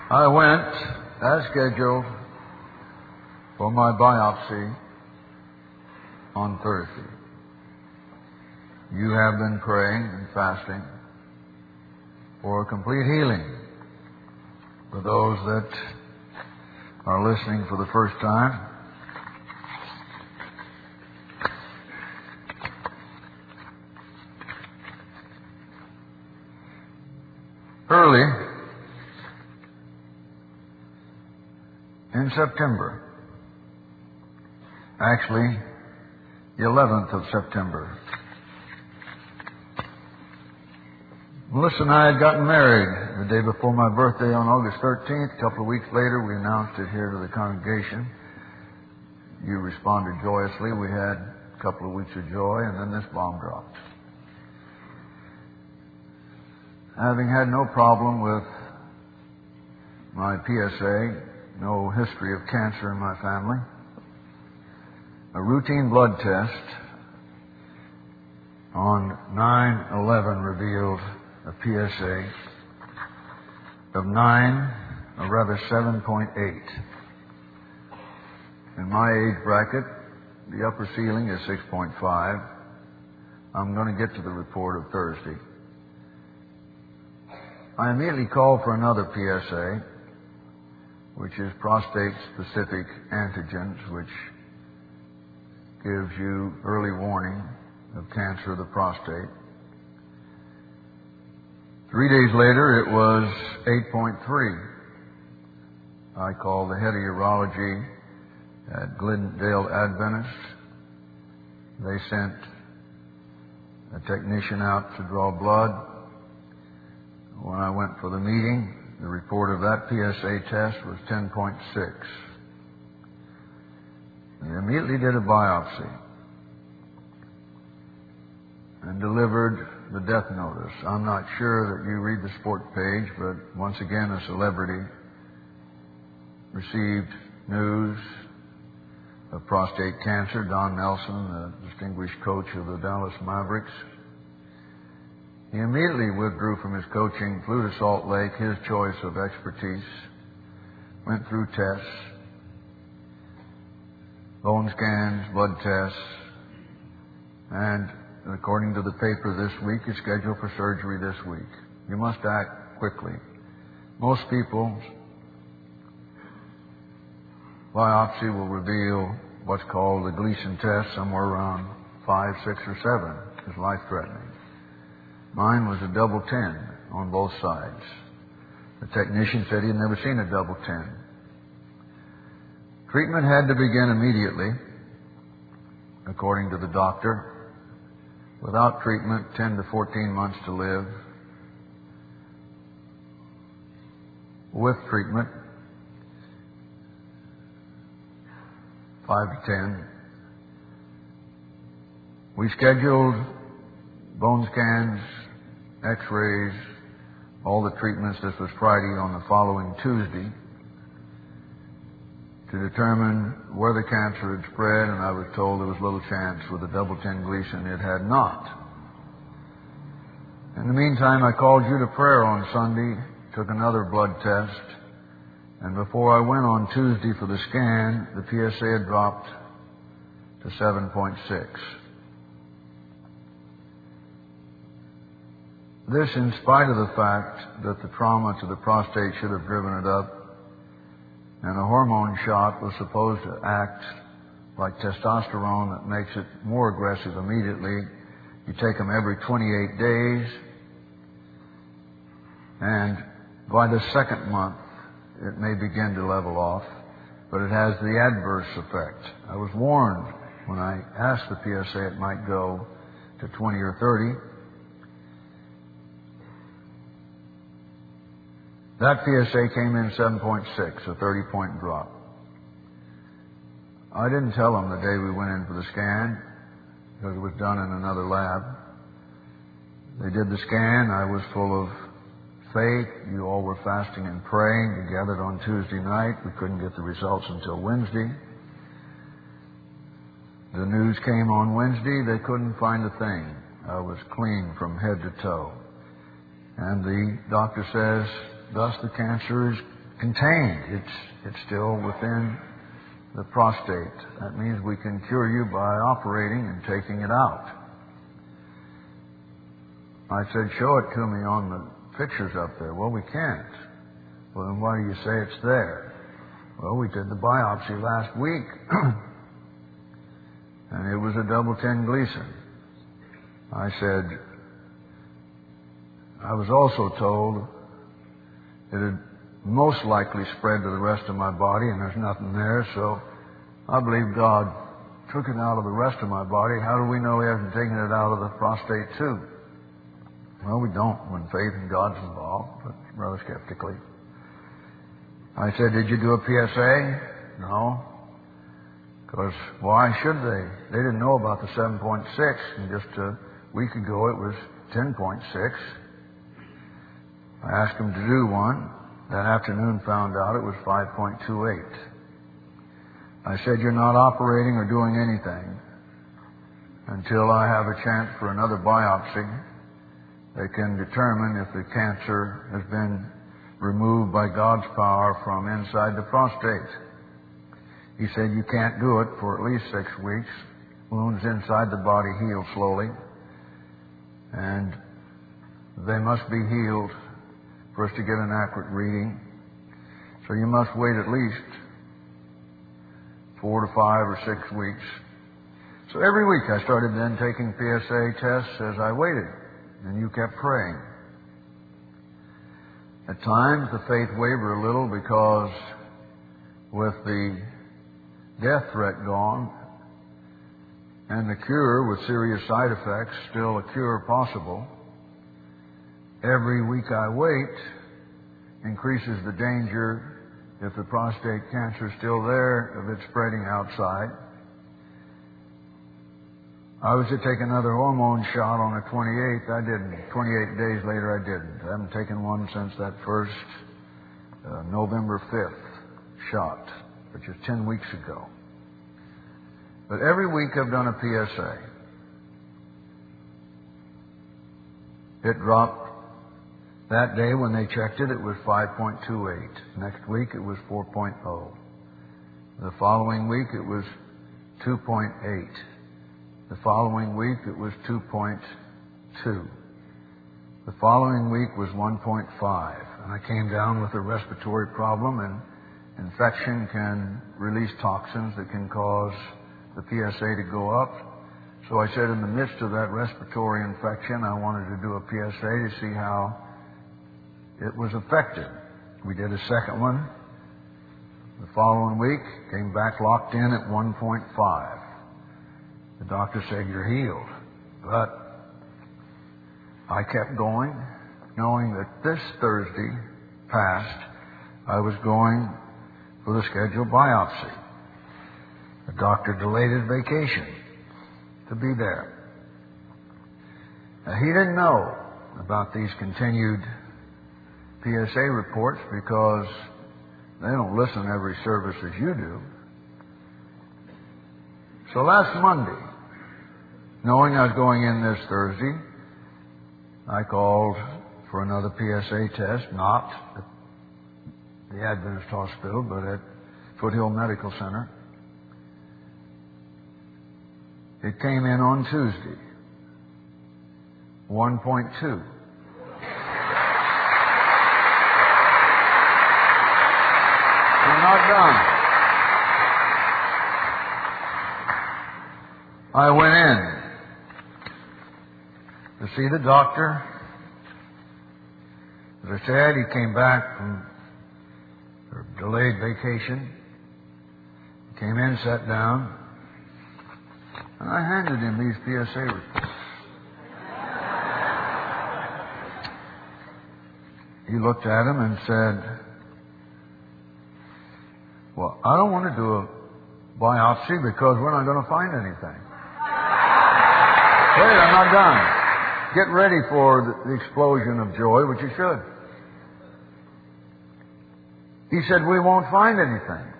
I went, as scheduled, for my biopsy on Thursday. You have been praying and fasting for complete healing. For those that are listening for the first time, early in September, actually the 11th of September, Melissa and I had gotten married the day before my birthday on August 13th. A couple of weeks later, we announced it here to the congregation. You responded joyously. We had a couple of weeks of joy, and then this bomb dropped. Having had no problem with my PSA, no history of cancer in my family, a routine blood test on 9/11 revealed a PSA of 7.8. In my age bracket, the upper ceiling is 6.5. I'm going to get to the report of Thursday. I immediately called for another PSA, which is prostate-specific antigens, which gives you early warning of cancer of the prostate. 3 days later, it was 8.3. I called the head of urology at Glendale Adventist. They sent a technician out to draw blood. When I went for the meeting, the report of that PSA test was 10.6. They immediately did a biopsy and delivered the death notice. I'm not sure that you read the sport page, but once again, a celebrity received news of prostate cancer. Don Nelson, the distinguished coach of the Dallas Mavericks, he immediately withdrew from his coaching, flew to Salt Lake, his choice of expertise, went through tests, bone scans, blood tests, and according to the paper this week, is scheduled for surgery this week. You must act quickly. Most people's biopsy will reveal what's called the Gleason test, somewhere around 5, 6, or 7. It's life-threatening. Mine was a double 10 on both sides. The technician said he'd never seen a double 10. Treatment had to begin immediately, according to the doctor. Without treatment, 10 to 14 months to live. With treatment, 5 to 10. We scheduled bone scans, x-rays, all the treatments. This was Friday. On the following Tuesday, to determine where the cancer had spread, and I was told there was little chance with a double 10 Gleason it had not. In the meantime, I called you to prayer on Sunday, took another blood test, and before I went on Tuesday for the scan, the PSA had dropped to 7.6. This in spite of the fact that the trauma to the prostate should have driven it up, and a hormone shot was supposed to act like testosterone that makes it more aggressive immediately. You take them every 28 days, and by the second month, it may begin to level off, but it has the adverse effect. I was warned when I asked the PSA it might go to 20 or 30. That PSA came in 7.6, a 30-point drop. I didn't tell them the day we went in for the scan, because it was done in another lab. They did the scan. I was full of faith. You all were fasting and praying. We gathered on Tuesday night. We couldn't get the results until Wednesday. The news came on Wednesday. They couldn't find a thing. I was clean from head to toe. And the doctor says, thus the cancer is contained. It's still within the prostate. That means we can cure you by operating and taking it out. I said, show it to me on the pictures up there. Well, we can't. Well, then why do you say it's there? Well, we did the biopsy last week, and it was a double 10 Gleason. I said, I was also told it had most likely spread to the rest of my body, and there's nothing there, so I believe God took it out of the rest of my body. How do we know He hasn't taken it out of the prostate too? Well, we don't when faith in God's involved, but rather skeptically. I said, did you do a PSA? No. Because why should they? They didn't know about the 7.6, and just a week ago it was 10.6. I asked them to do one. That afternoon found out it was 5.28. I said, you're not operating or doing anything until I have a chance for another biopsy that can determine if the cancer has been removed by God's power from inside the prostate. He said, you can't do it for at least 6 weeks. Wounds inside the body heal slowly, and they must be healed for us to get an accurate reading. So you must wait at least 4 to 5 or 6 weeks. So every week I started then taking PSA tests as I waited, and you kept praying. At times the faith wavered a little because with the death threat gone and the cure with serious side effects, still a cure possible, every week I wait increases the danger, if the prostate cancer is still there, of it spreading outside. I was to take another hormone shot on the 28th. I didn't. 28 days later, I didn't. I haven't taken one since that first November 5th shot, which was 10 weeks ago. But every week I've done a PSA. It dropped. That day when they checked it, it was 5.28. Next week it was 4.0. The following week it was 2.8. The following week it was 2.2. The following week was 1.5. And I came down with a respiratory problem, and infection can release toxins that can cause the PSA to go up. So I said in the midst of that respiratory infection, I wanted to do a PSA to see how it was affected. We did a second one. The following week, came back locked in at 1.5. The doctor said, you're healed. But I kept going, knowing that this Thursday past, I was going for the scheduled biopsy. The doctor delayed his vacation to be there. Now, he didn't know about these continued PSA reports because they don't listen every service as you do. So last Monday, knowing I was going in this Thursday, I called for another PSA test, not at the Adventist Hospital, but at Foothill Medical Center. It came in on Tuesday, 1.2. We're not done. I went in to see the doctor. As I said, he came back from a delayed vacation. He came in, sat down, and I handed him these PSA reports. He looked at them and said, well, I don't want to do a biopsy because we're not going to find anything. Wait, I'm not done. Get ready for the explosion of joy, which you should. He said, we won't find anything.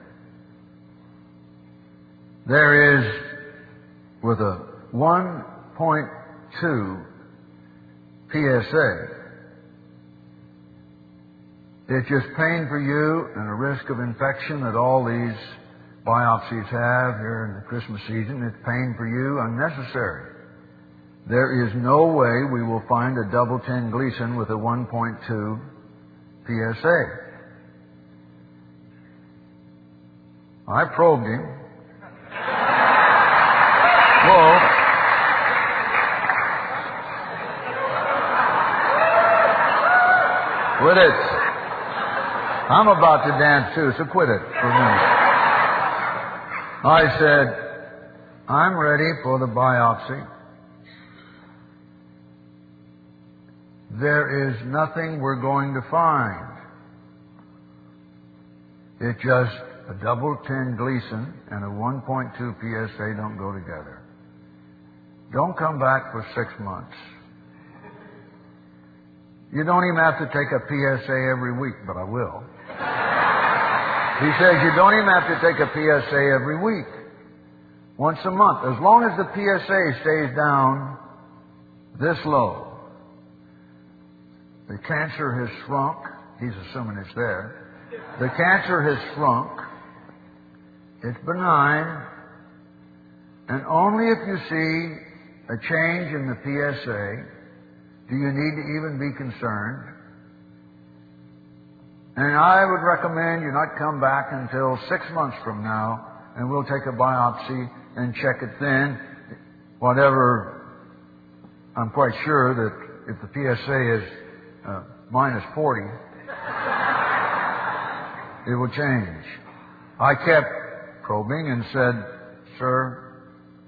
There is, with a 1.2 PSA, It's just pain for you and a risk of infection that all these biopsies have here in the Christmas season. It's pain for you, unnecessary. There is no way we will find a double 10 Gleason with a 1.2 PSA. I probed him. Whoa. Quit it. I'm about to dance too, so quit it for a minute. I said, I'm ready for the biopsy. There is nothing we're going to find. It's just a double 10 Gleason and a 1.2 PSA don't go together. Don't come back for 6 months. You don't even have to take a PSA every week, but I will. He says you don't even have to take a PSA every week. Once a month. As long as the PSA stays down this low. The cancer has shrunk. He's assuming it's there. The cancer has shrunk. It's benign. And only if you see a change in the PSA do you need to even be concerned. And I would recommend you not come back until 6 months from now, and we'll take a biopsy and check it then. Whatever, I'm quite sure that if the PSA is minus 40, it will change. I kept probing and said, sir,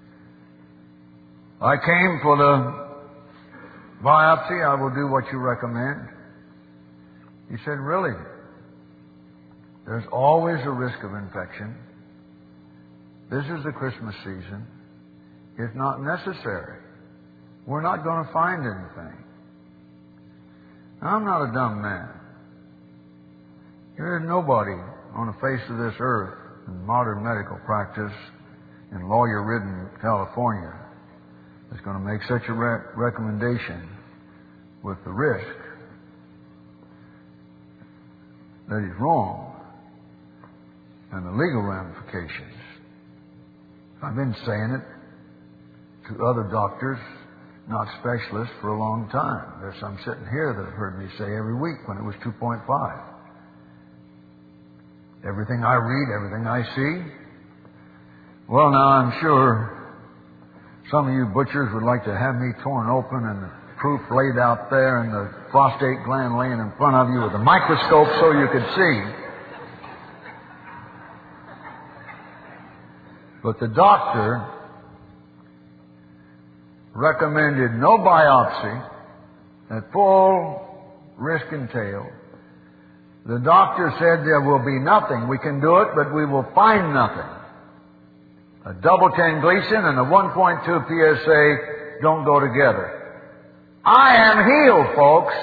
I came for the biopsy. I will do what you recommend. He said, really? There's always a risk of infection. This is the Christmas season. It's not necessary. We're not going to find anything. Now, I'm not a dumb man. There is nobody on the face of this earth in modern medical practice in lawyer-ridden California that's going to make such a recommendation with the risk that he's wrong and the legal ramifications. I've been saying it to other doctors, not specialists, for a long time. There's some sitting here that have heard me say every week when it was 2.5. Everything I read, everything I see. Well, now I'm sure some of you butchers would like to have me torn open and the proof laid out there and the prostate gland laying in front of you with a microscope so you could see. But the doctor recommended no biopsy at full risk entailed. The doctor said there will be nothing. We can do it, but we will find nothing. A double 10 Gleason and a 1.2 PSA don't go together. I am healed, folks.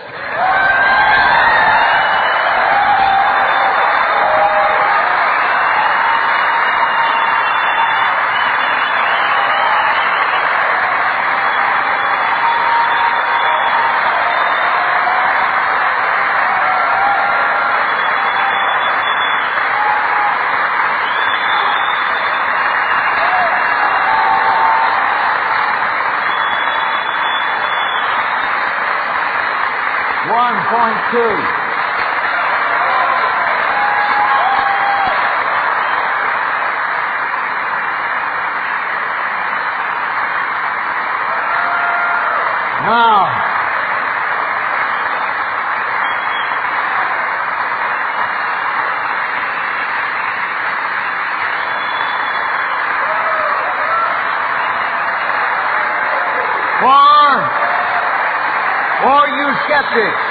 For you skeptics.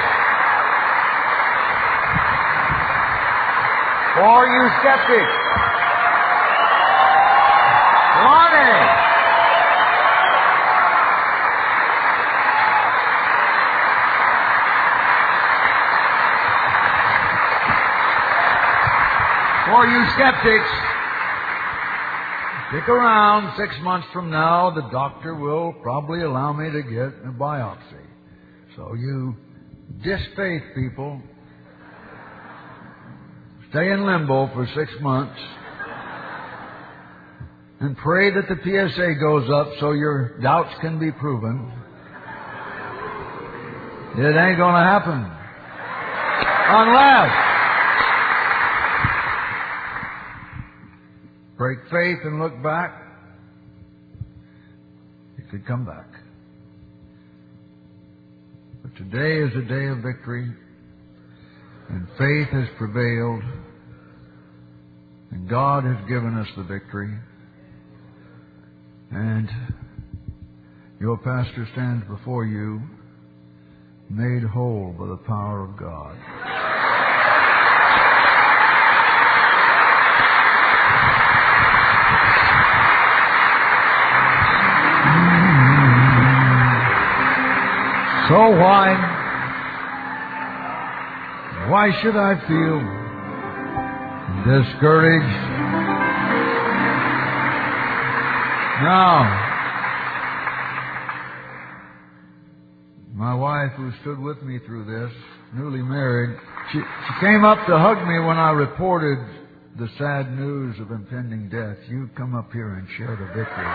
For you skeptics. Warning. For you skeptics, stick around. 6 months from now, the doctor will probably allow me to get a biopsy. So you disfaith people, stay in limbo for 6 months and pray that the PSA goes up so your doubts can be proven. It ain't going to happen. Unless break faith and look back, it could come back. But today is a day of victory, and faith has prevailed, and God has given us the victory. And your pastor stands before you, made whole by the power of God. So why should I feel discouraged? Now, my wife, who stood with me through this, newly married, she came up to hug me when I reported the sad news of impending death. You come up here and share the victory.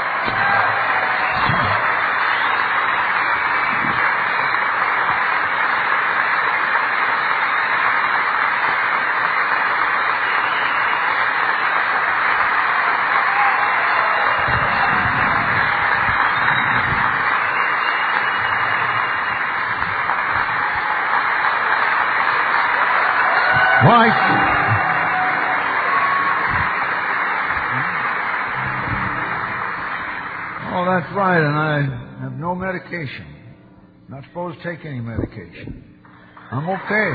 Oh, that's right, and I have no medication. Not supposed to take any medication. I'm okay.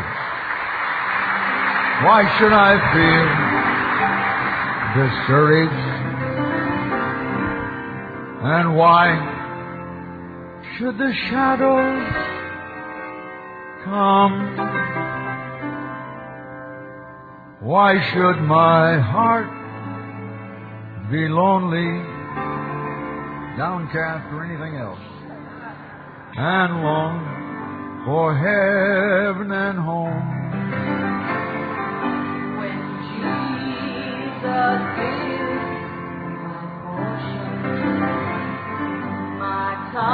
Why should I feel discouraged? And why should the shadows come? Why should my heart be lonely, downcast, or anything else, and long for heaven and home? When Jesus is my portion, my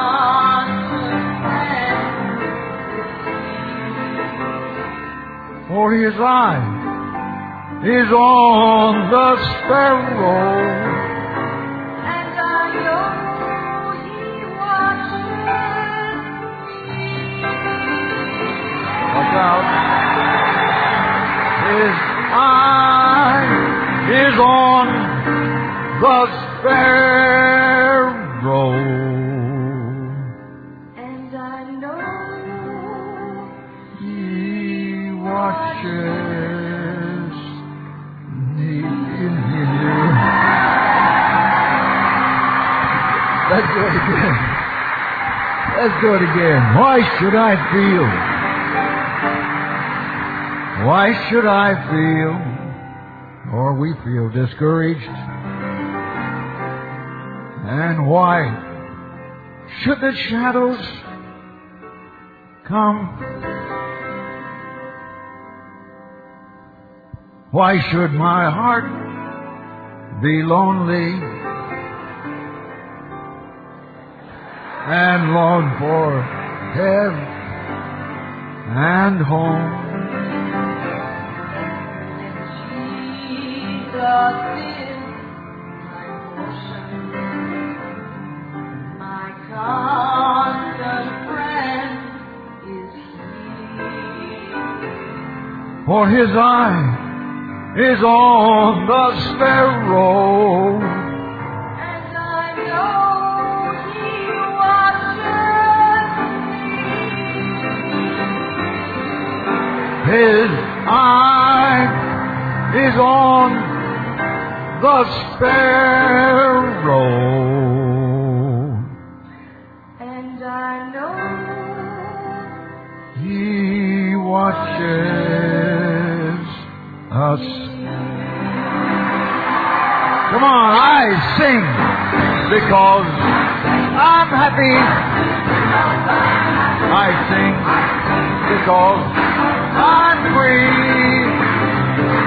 constant friend, for His eye is on the sparrow, and I know He watches me. Watch out. His eye is on the sparrow, And I know He watches. Let's do it again. Let's do it again. Why should I feel? Why should I feel, or we feel, discouraged? And why should the shadows come? Why should my heart be lonely and long for heaven and home? Jesus is my portion, my constant friend is He. For His eye is on the sparrow, And I know He watches me. His eye is on the sparrow, And I know He watches us. Come on, I sing because I'm happy. I sing because I'm free.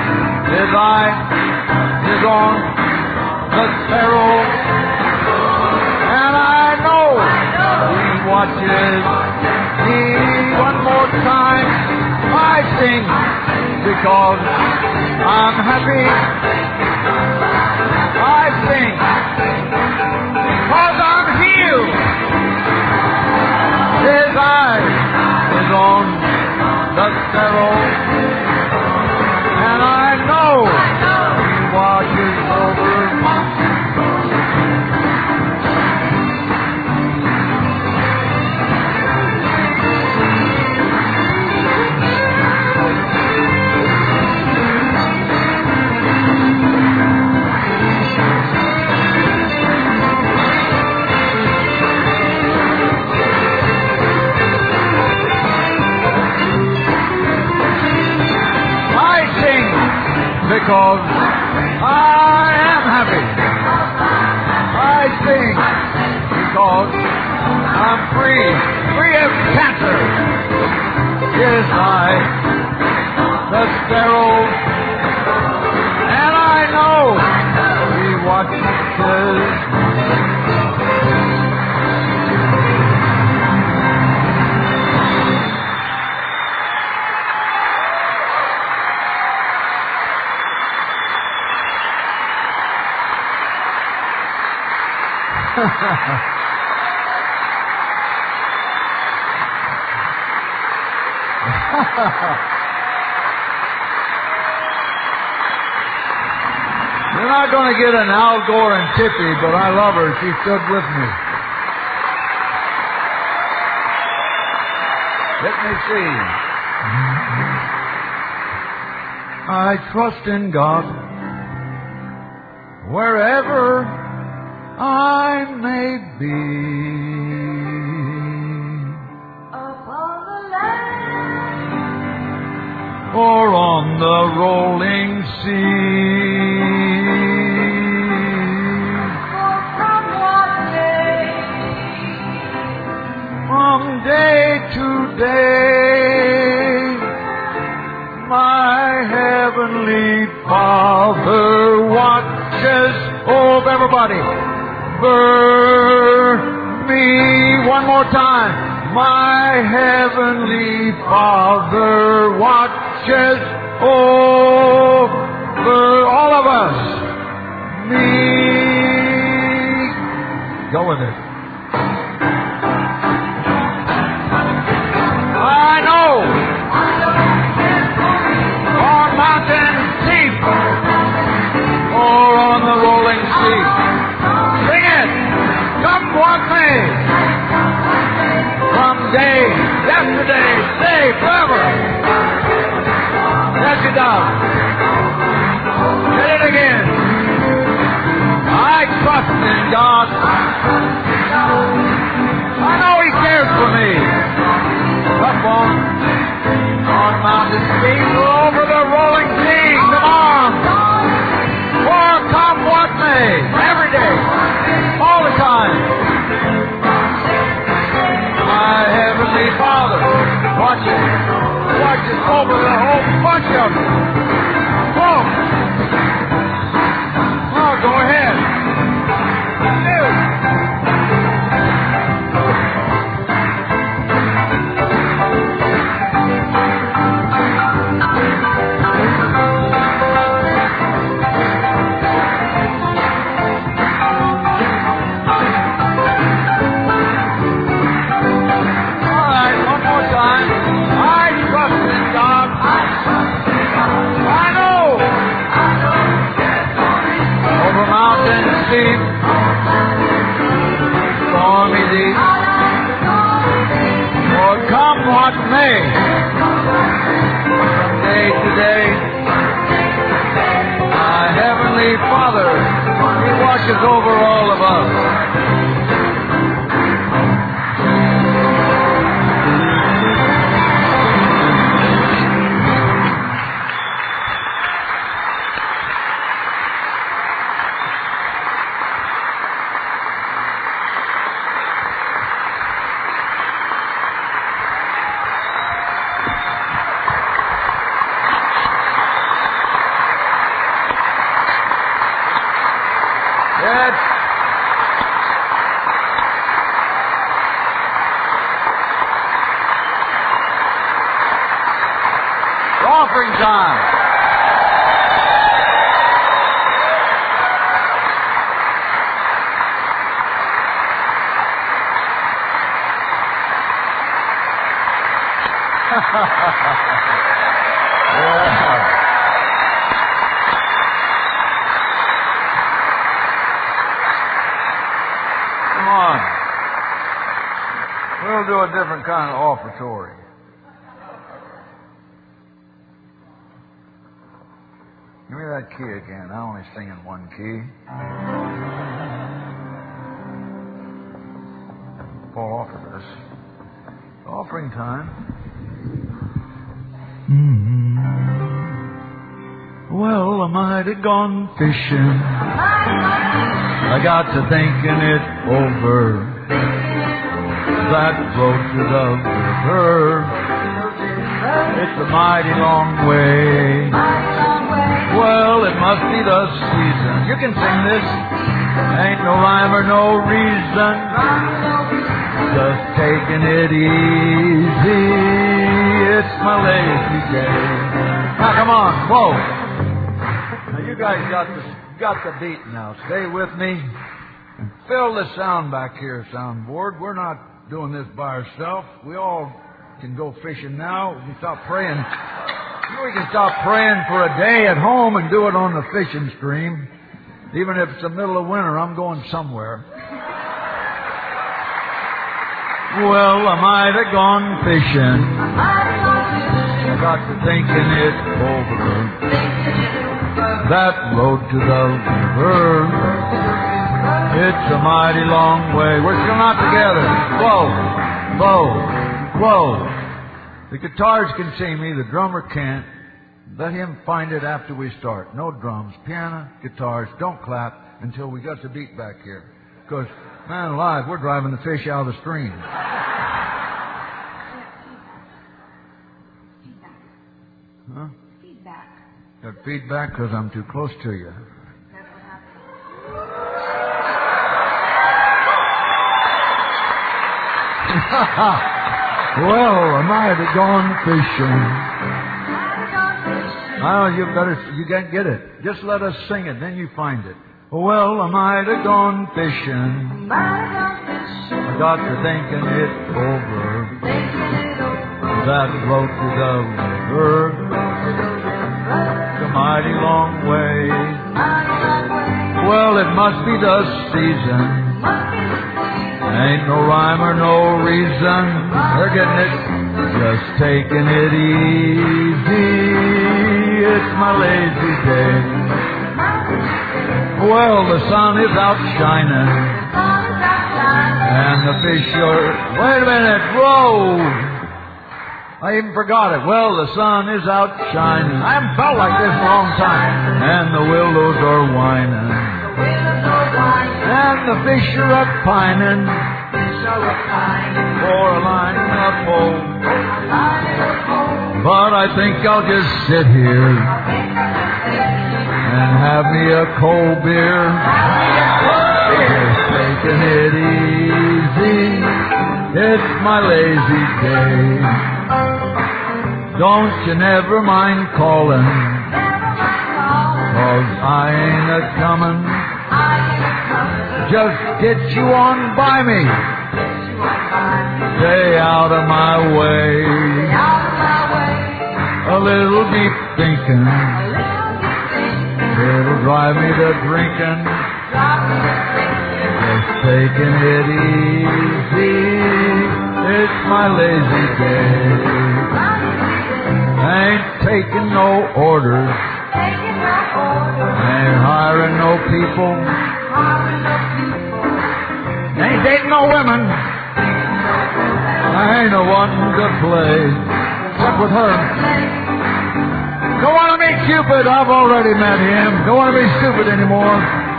the sparrow, and I know He watches me. One more time, I sing because I'm happy. I sing because I'm healed. His eye is on the sparrow, and I know He watches over me. Because I am happy. I sing because I'm free of cancer. Yes, the sparrow, and I know He watches. You're not going to get an Al Gore and Tippy, but I love her. She stood with me. Let me see. I trust in God wherever I may be. Upon the land Or on the rolling sea. for from one day From day to day, my heavenly Father watches over everybody. Me one more time. My heavenly Father watches over all of us. Me. Go with it. I know on mountain deep or on the rolling sea. Sing it. Come what may. From day, yesterday, today, forever. Yes, He does. Say it again. I trust in God. I know He cares for me. Up on mountain peak, over the rolling sea. Come on. For come what may. Every day. All the time. My heavenly Father watches over the whole bunch of them. Oh, go ahead. Stormy deep, or come what may, from day to day, my heavenly Father, He watches over all of us. It's offering time. Yeah. Come on. We'll do a different kind of offertory. Give me that key again. I only sing in one key. Fall off of this. Offering time. Well, I might have gone fishing. I got to thinking it over. That road to the river, it's a mighty long way. Well, it must be the season. You can sing this. Ain't no rhyme or no reason. Just taking it easy. It's my lazy day. Now, come on. Whoa. Now, you guys got the beat now. Stay with me. And fill the sound back here, soundboard. We're not doing this by ourselves. We all can go fishing now. We can stop praying. We can stop praying for a day at home and do it on the fishing stream. Even if it's the middle of winter, I'm going somewhere. Well, I might have gone fishing. I got to thinking it over. That road to the river, it's a mighty long way. We're still not together. Whoa. The guitars can see me, the drummer can't. Let him find it after we start. No drums, piano, guitars, don't clap until we got the beat back here. Because, man alive, we're driving the fish out of the stream. Huh? Feedback. Got feedback because I'm too close to you. That's what happened. Well, I might have gone fishing. Oh, you can't get it. Just let us sing it, then you find it. Well, I might have gone fishing. I got to thinking it over. That road to the river, it's a mighty long way. Well, it must be the season. Ain't no rhyme or no reason. They're getting it. Just taking it easy. It's my lazy day. Well, the sun is out shining. And the fish are... Wait a minute. Whoa! I even forgot it. Well, the sun is out shining. I haven't felt like this in a long time. And the willows are whining. And the fish are up-pining for a line and a pole. But I think I'll just sit here and have me a cold beer. Just taking it easy. It's my lazy day. Don't you never mind calling, 'cause I ain't a-comin'. Just get you on by me. Stay out of my way. A little deep thinking, it'll drive me to drinking. Just taking it easy. It's my lazy day. Ain't taking no orders. Ain't hiring no people. Ain't dating no women. I ain't the one to play. Except with her. Don't want to meet Cupid. I've already met him. Don't want to be stupid anymore.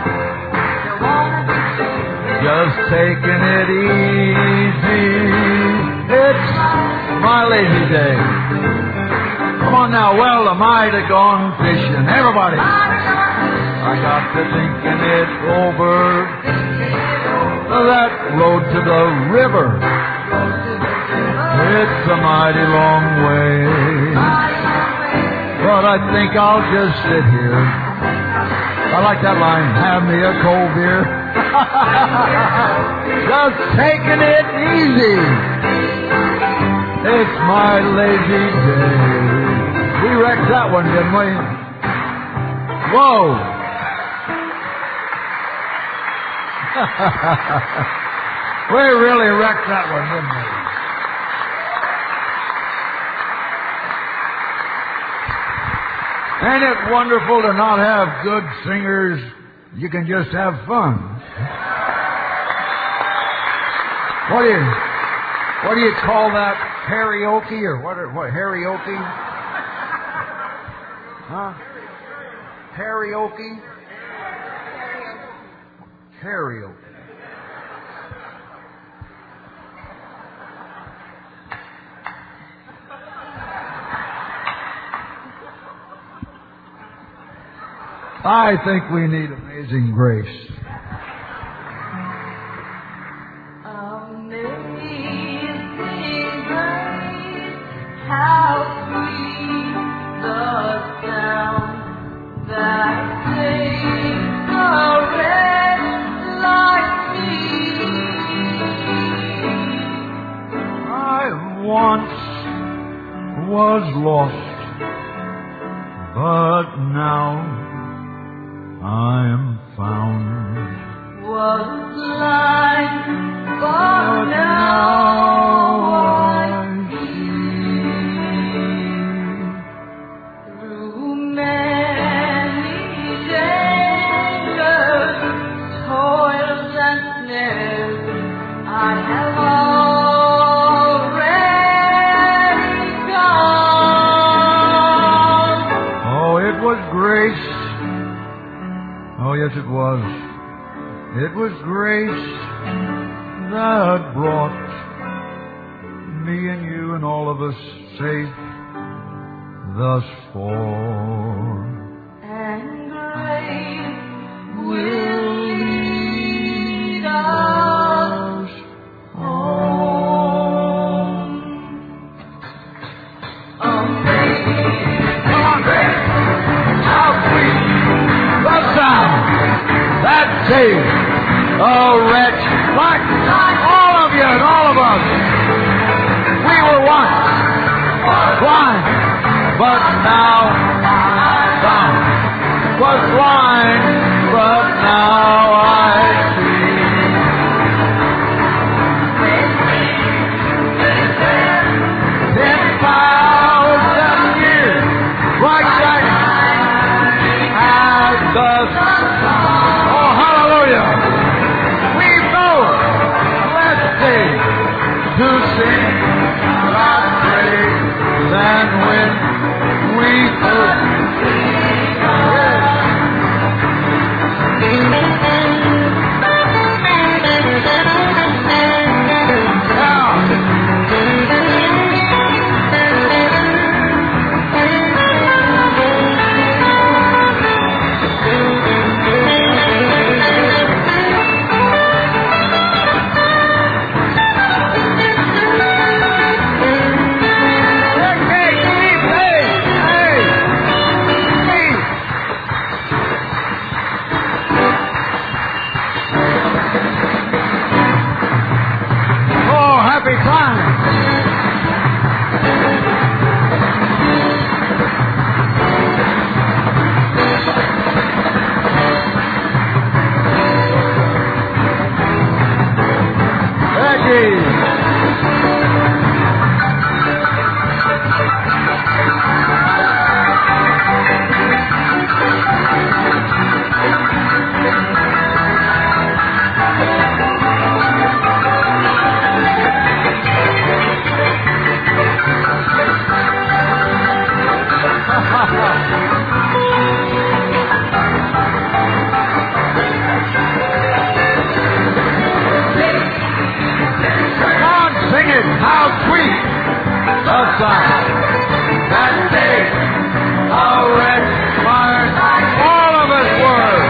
Just taking it easy. It's my lazy day. Come on now. Well, I might have gone fishing. Everybody. I I got to thinking it over. That road to the river, it's a mighty long way. But I think I'll just sit here. I like that line, have me a cold beer. Just taking it easy. It's my lazy day. We wrecked that one, didn't we? Whoa. We really wrecked that one, didn't we? Ain't it wonderful to not have good singers? You can just have fun. What do you call that? Karaoke or what? Karaoke? Huh? Karaoke? Karaoke. I think we need Amazing Grace. Amazing grace, how sweet the sound that saves a wretch like me. I once was lost, but now I am found. Was blind, but now I see. Through many dangers, toils and snares, I have already gone. Oh, it was grace. Oh, yes, it was. It was grace that brought me and you and all of us safe thus far. And grace will lead us home. Amazing grace, how sweet the sound that saved a wretch like all of you and all of us. We were once blind, but now found. Was blind, but now I see. 10,000 years, like that, as the oh, hallelujah! We've no blessing to sing God's praise than when we could. That day, a wretch, all of us were.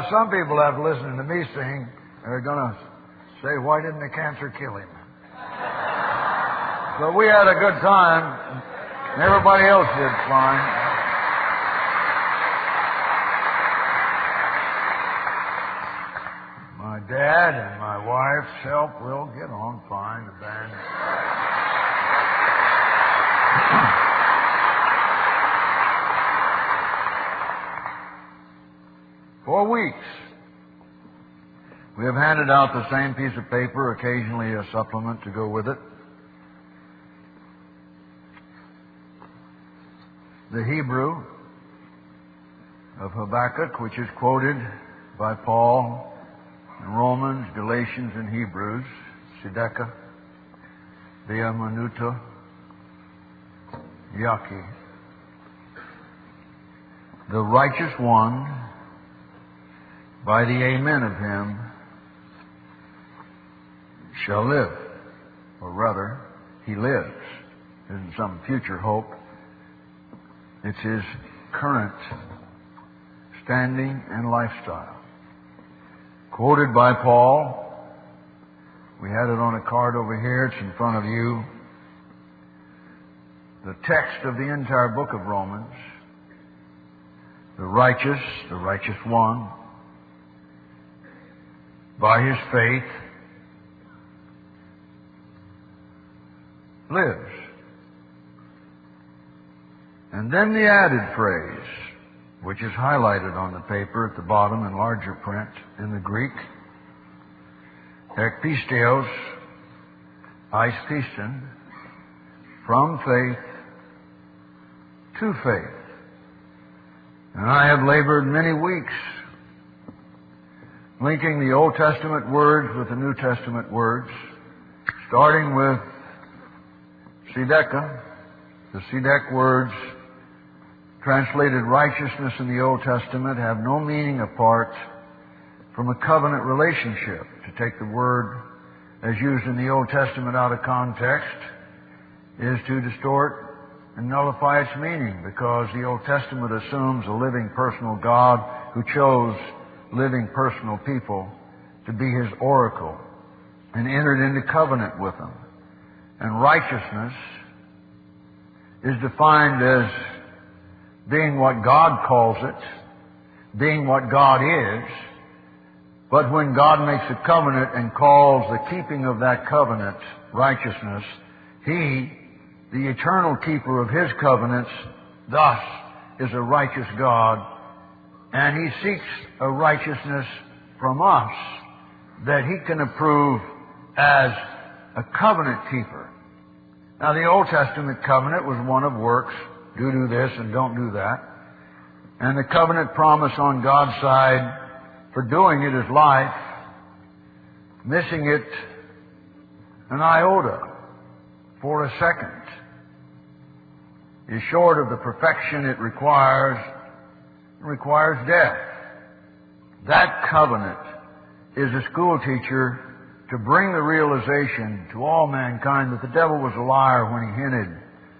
Now, some people after listening to me sing are going to say, why didn't the cancer kill him? But we had a good time, and everybody else did fine. My dad and my wife's help will get on fine, the band. For weeks, we have handed out the same piece of paper, occasionally a supplement to go with it. The Hebrew of Habakkuk, which is quoted by Paul in Romans, Galatians, and Hebrews, Tzedekah, Be'amanuta, Yaki. The righteous one, by the amen of him, shall live. Or rather, he lives. It isn't some future hope. It's his current standing and lifestyle. Quoted by Paul. We had it on a card over here. It's in front of you. The text of the entire book of Romans. The righteous one, by his faith, lives. And then the added phrase, which is highlighted on the paper at the bottom in larger print in the Greek, ek pisteos, eis piston, from faith to faith. And I have labored many weeks linking the Old Testament words with the New Testament words, starting with Tzedekah. The Tzedek words, translated righteousness in the Old Testament, have no meaning apart from a covenant relationship. To take the word as used in the Old Testament out of context is to distort and nullify its meaning, because the Old Testament assumes a living personal God who chose living personal people to be his oracle and entered into covenant with them. And righteousness is defined as being what God calls it, being what God is. But when God makes a covenant and calls the keeping of that covenant righteousness, he, the eternal keeper of his covenants, thus is a righteous God, and he seeks a righteousness from us that he can approve as a covenant keeper. Now, the Old Testament covenant was one of works. Do this and don't do that. And the covenant promise on God's side for doing it is life. Missing it an iota for a second is short of the perfection it requires death. That covenant is a school teacher to bring the realization to all mankind that the devil was a liar when he hinted,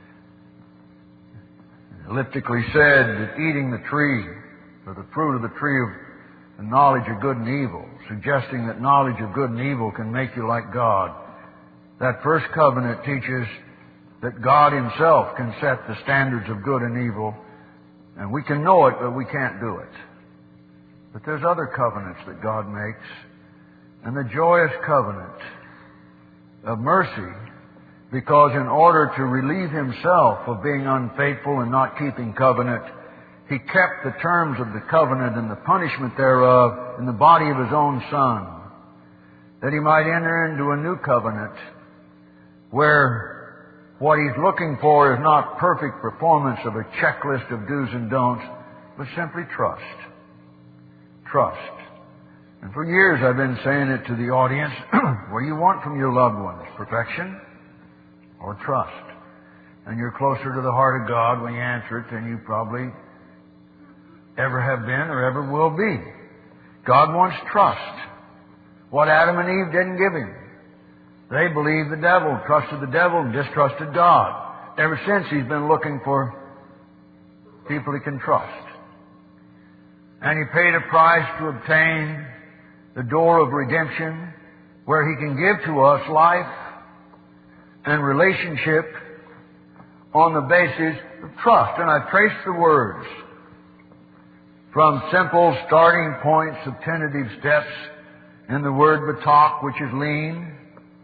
elliptically said, that eating the tree, or the fruit of the tree of the knowledge of good and evil, suggesting that knowledge of good and evil can make you like God. That first covenant teaches that God himself can set the standards of good and evil, and we can know it, but we can't do it. But there's other covenants that God makes, and the joyous covenant of mercy, because in order to relieve himself of being unfaithful and not keeping covenant, he kept the terms of the covenant and the punishment thereof in the body of his own Son, that he might enter into a new covenant where what he's looking for is not perfect performance of a checklist of do's and don'ts, but simply trust. Trust. And for years I've been saying it to the audience, what do you want from your loved ones? Perfection or trust? And you're closer to the heart of God when you answer it than you probably ever have been or ever will be. God wants trust. What Adam and Eve didn't give him. They believed the devil, trusted the devil, and distrusted God. Ever since, he's been looking for people he can trust. And He paid a price to obtain the door of redemption where He can give to us life and relationship on the basis of trust. And I've traced the words from simple starting points of tentative steps in the word batak, which is lean,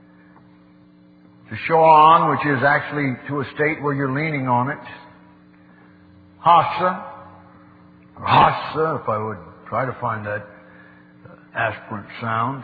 to shoan, which is actually to a state where you're leaning on it, hasa, or hasa, if I would try to find that aspirant sound,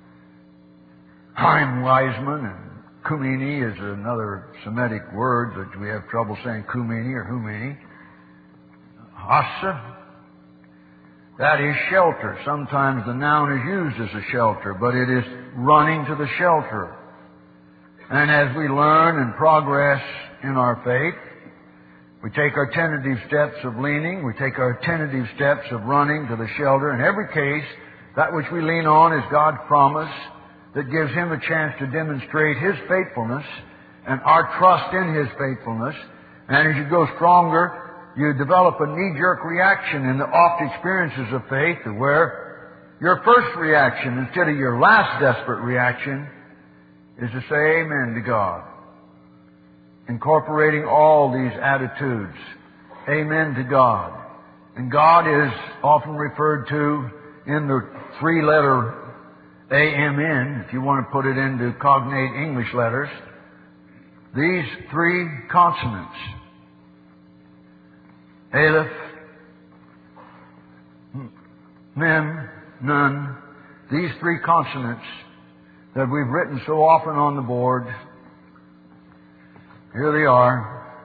Chaim Weizmann, and kumini is another Semitic word that we have trouble saying kumini or humini. Hasa, that is shelter. Sometimes the noun is used as a shelter, but it is running to the shelter. And as we learn and progress in our faith, we take our tentative steps of leaning, we take our tentative steps of running to the shelter. In every case, that which we lean on is God's promise that gives Him a chance to demonstrate His faithfulness and our trust in His faithfulness. And as you go stronger, you develop a knee-jerk reaction in the oft experiences of faith where your first reaction, instead of your last desperate reaction, is to say amen to God. Incorporating all these attitudes. Amen to God. And God is often referred to in the three-letter AMN, if you want to put it into cognate English letters. These three consonants. Aleph, Mem, Nun. These three consonants that we've written so often on the board. Here they are.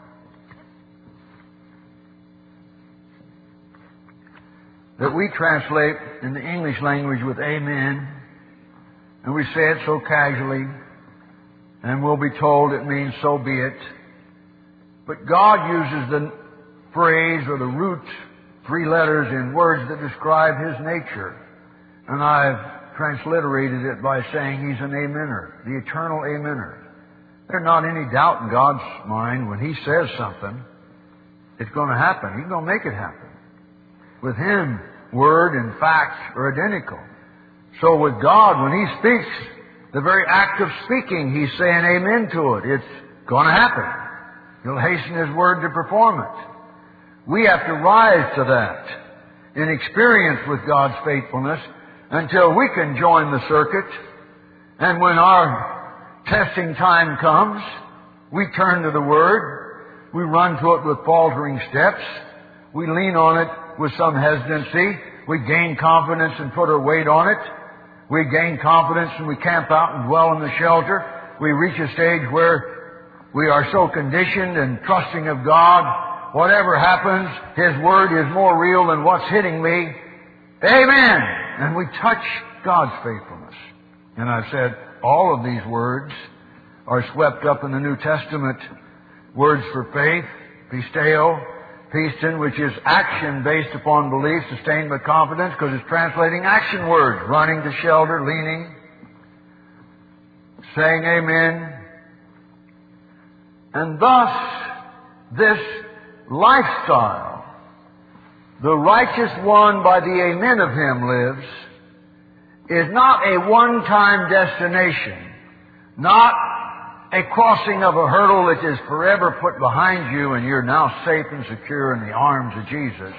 That we translate in the English language with amen, and we say it so casually, and we'll be told it means so be it. But God uses the phrase or the root three letters in words that describe His nature. And I've transliterated it by saying He's an amener, the eternal amener. There's not any doubt in God's mind when He says something, it's going to happen. He's going to make it happen. With Him, word and facts are identical. So with God, when He speaks, the very act of speaking, He's saying amen to it. It's going to happen. He'll hasten His word to perform it. We have to rise to that in experience with God's faithfulness until we can join the circuit. And when our testing time comes, we turn to the Word. We run to it with faltering steps. We lean on it with some hesitancy. We gain confidence and put our weight on it. We gain confidence and we camp out and dwell in the shelter. We reach a stage where we are so conditioned and trusting of God, whatever happens, His Word is more real than what's hitting me. Amen! And we touch God's faithfulness. And I've said all of these words are swept up in the New Testament. Words for faith, pisteo, piston, which is action based upon belief, sustained by confidence, because it's translating action words. Running to shelter, leaning, saying amen. And thus, this lifestyle, the righteous one by the amen of Him lives, is not a one-time destination, not a crossing of a hurdle that is forever put behind you and you're now safe and secure in the arms of Jesus.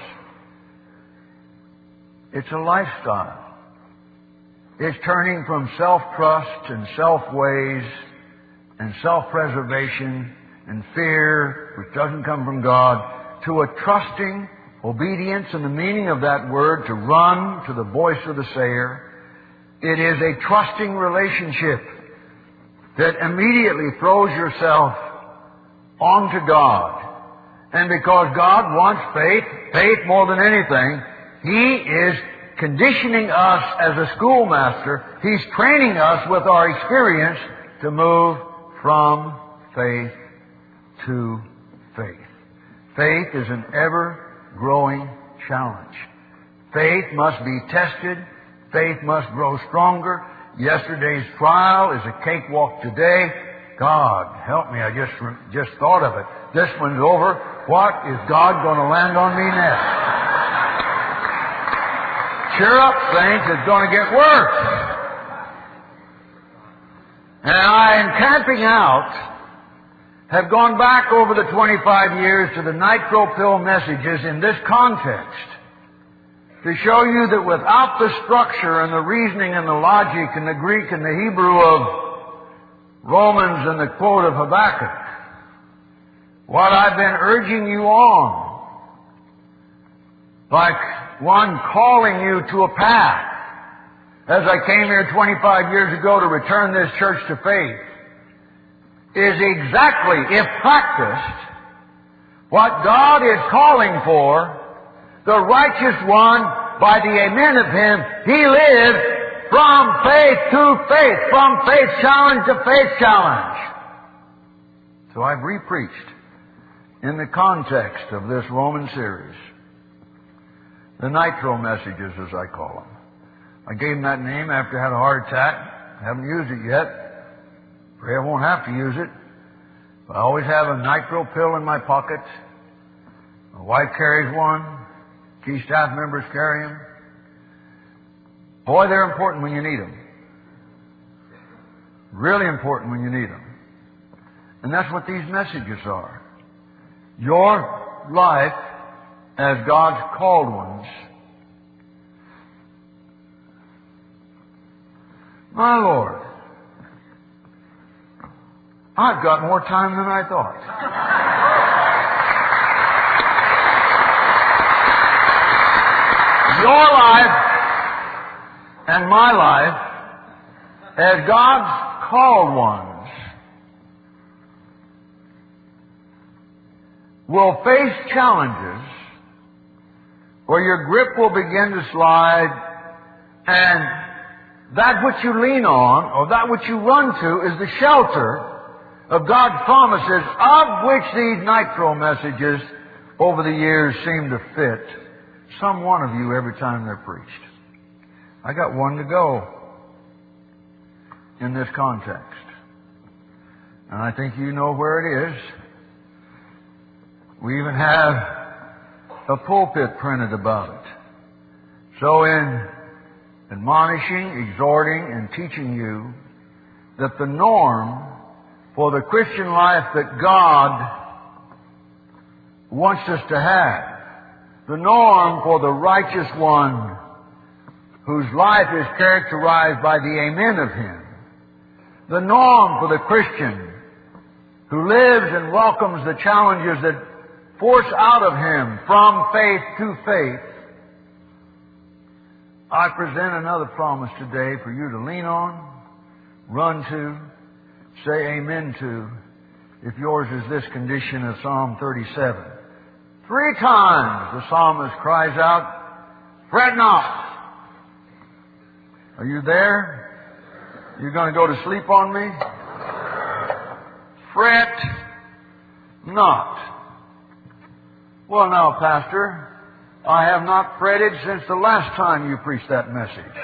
It's a lifestyle. It's turning from self-trust and self-ways and self-preservation and fear, which doesn't come from God, to a trusting obedience in the meaning of that word, to run to the voice of the sayer. It is a trusting relationship that immediately throws yourself onto God. And because God wants faith more than anything, He is conditioning us as a schoolmaster. He's training us with our experience to move from faith to faith. Faith is an ever-growing challenge. Faith must be tested. Faith must grow stronger. Yesterday's trial is a cakewalk today. God, help me, I just thought of it. This one's over. What is God going to land on me next? Cheer up, saints, it's going to get worse. And I, in camping out, have gone back over the 25 years to the nitro pill messages in this context to show you that without the structure and the reasoning and the logic and the Greek and the Hebrew of Romans and the quote of Habakkuk, what I've been urging you on, like one calling you to a path, as I came here 25 years ago to return this church to faith, is exactly, if practiced, what God is calling for the righteous one by the amen of Him. He lived from faith to faith, from faith challenge to faith challenge. So I've re-preached in the context of this Roman series the nitro messages, as I call them. I gave them that name after I had a heart attack. I haven't used it yet. Pray I won't have to use it. But I always have a nitro pill in my pocket. My wife carries one. Key staff members carry them. Boy, they're important when you need them. Really important when you need them. And that's what these messages are. Your life as God's called ones. My Lord, I've got more time than I thought. Your life and my life as God's called ones will face challenges where your grip will begin to slide, and that which you lean on, or that which you run to, is the shelter of God's promises, of which these nitro messages over the years seem to fit some one of you every time they're preached. I got one to go in this context. And I think you know where it is. We even have a pulpit printed about it. So in admonishing, exhorting, and teaching you that the norm for the Christian life that God wants us to have, the norm for the righteous one whose life is characterized by the amen of Him, the norm for the Christian who lives and welcomes the challenges that force out of him from faith to faith, I present another promise today for you to lean on, run to, say amen to, if yours is this condition of Psalm 37. 3 times the psalmist cries out, "Fret not." Are you there? You going to go to sleep on me? Fret not. Well, now, Pastor, I have not fretted since the last time you preached that message.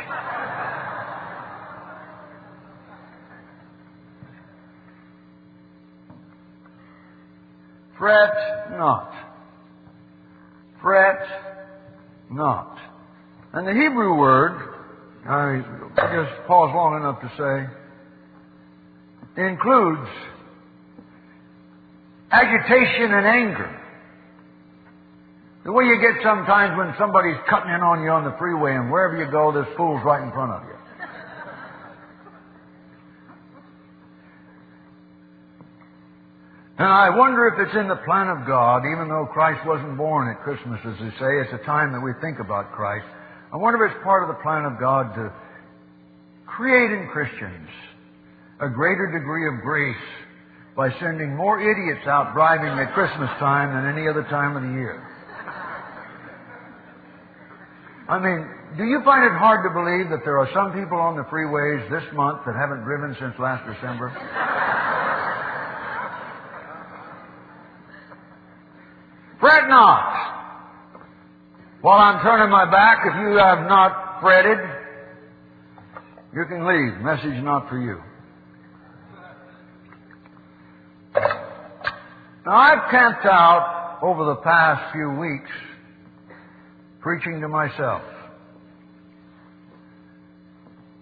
Fret not. Fret not. And the Hebrew word, I just pause long enough to say, includes agitation and anger. The way you get sometimes when somebody's cutting in on you on the freeway, and wherever you go, there's fools right in front of you. And I wonder if it's in the plan of God, even though Christ wasn't born at Christmas, as they say, it's a time that we think about Christ. I wonder if it's part of the plan of God to create in Christians a greater degree of grace by sending more idiots out driving at Christmas time than any other time of the year. I mean, do you find it hard to believe that there are some people on the freeways this month that haven't driven since last December? Fret not. While I'm turning my back, if you have not fretted, you can leave. Message not for you. Now, I've camped out over the past few weeks preaching to myself.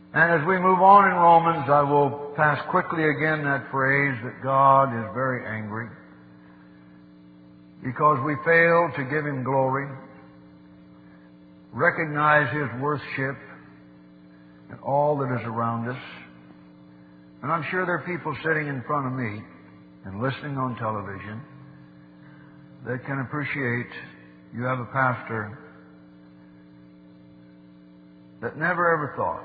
And as we move on in Romans, I will pass quickly again that phrase that God is very angry because we fail to give Him glory, recognize His worship in all that is around us. And I'm sure there are people sitting in front of me and listening on television that can appreciate you have a pastor that never ever thought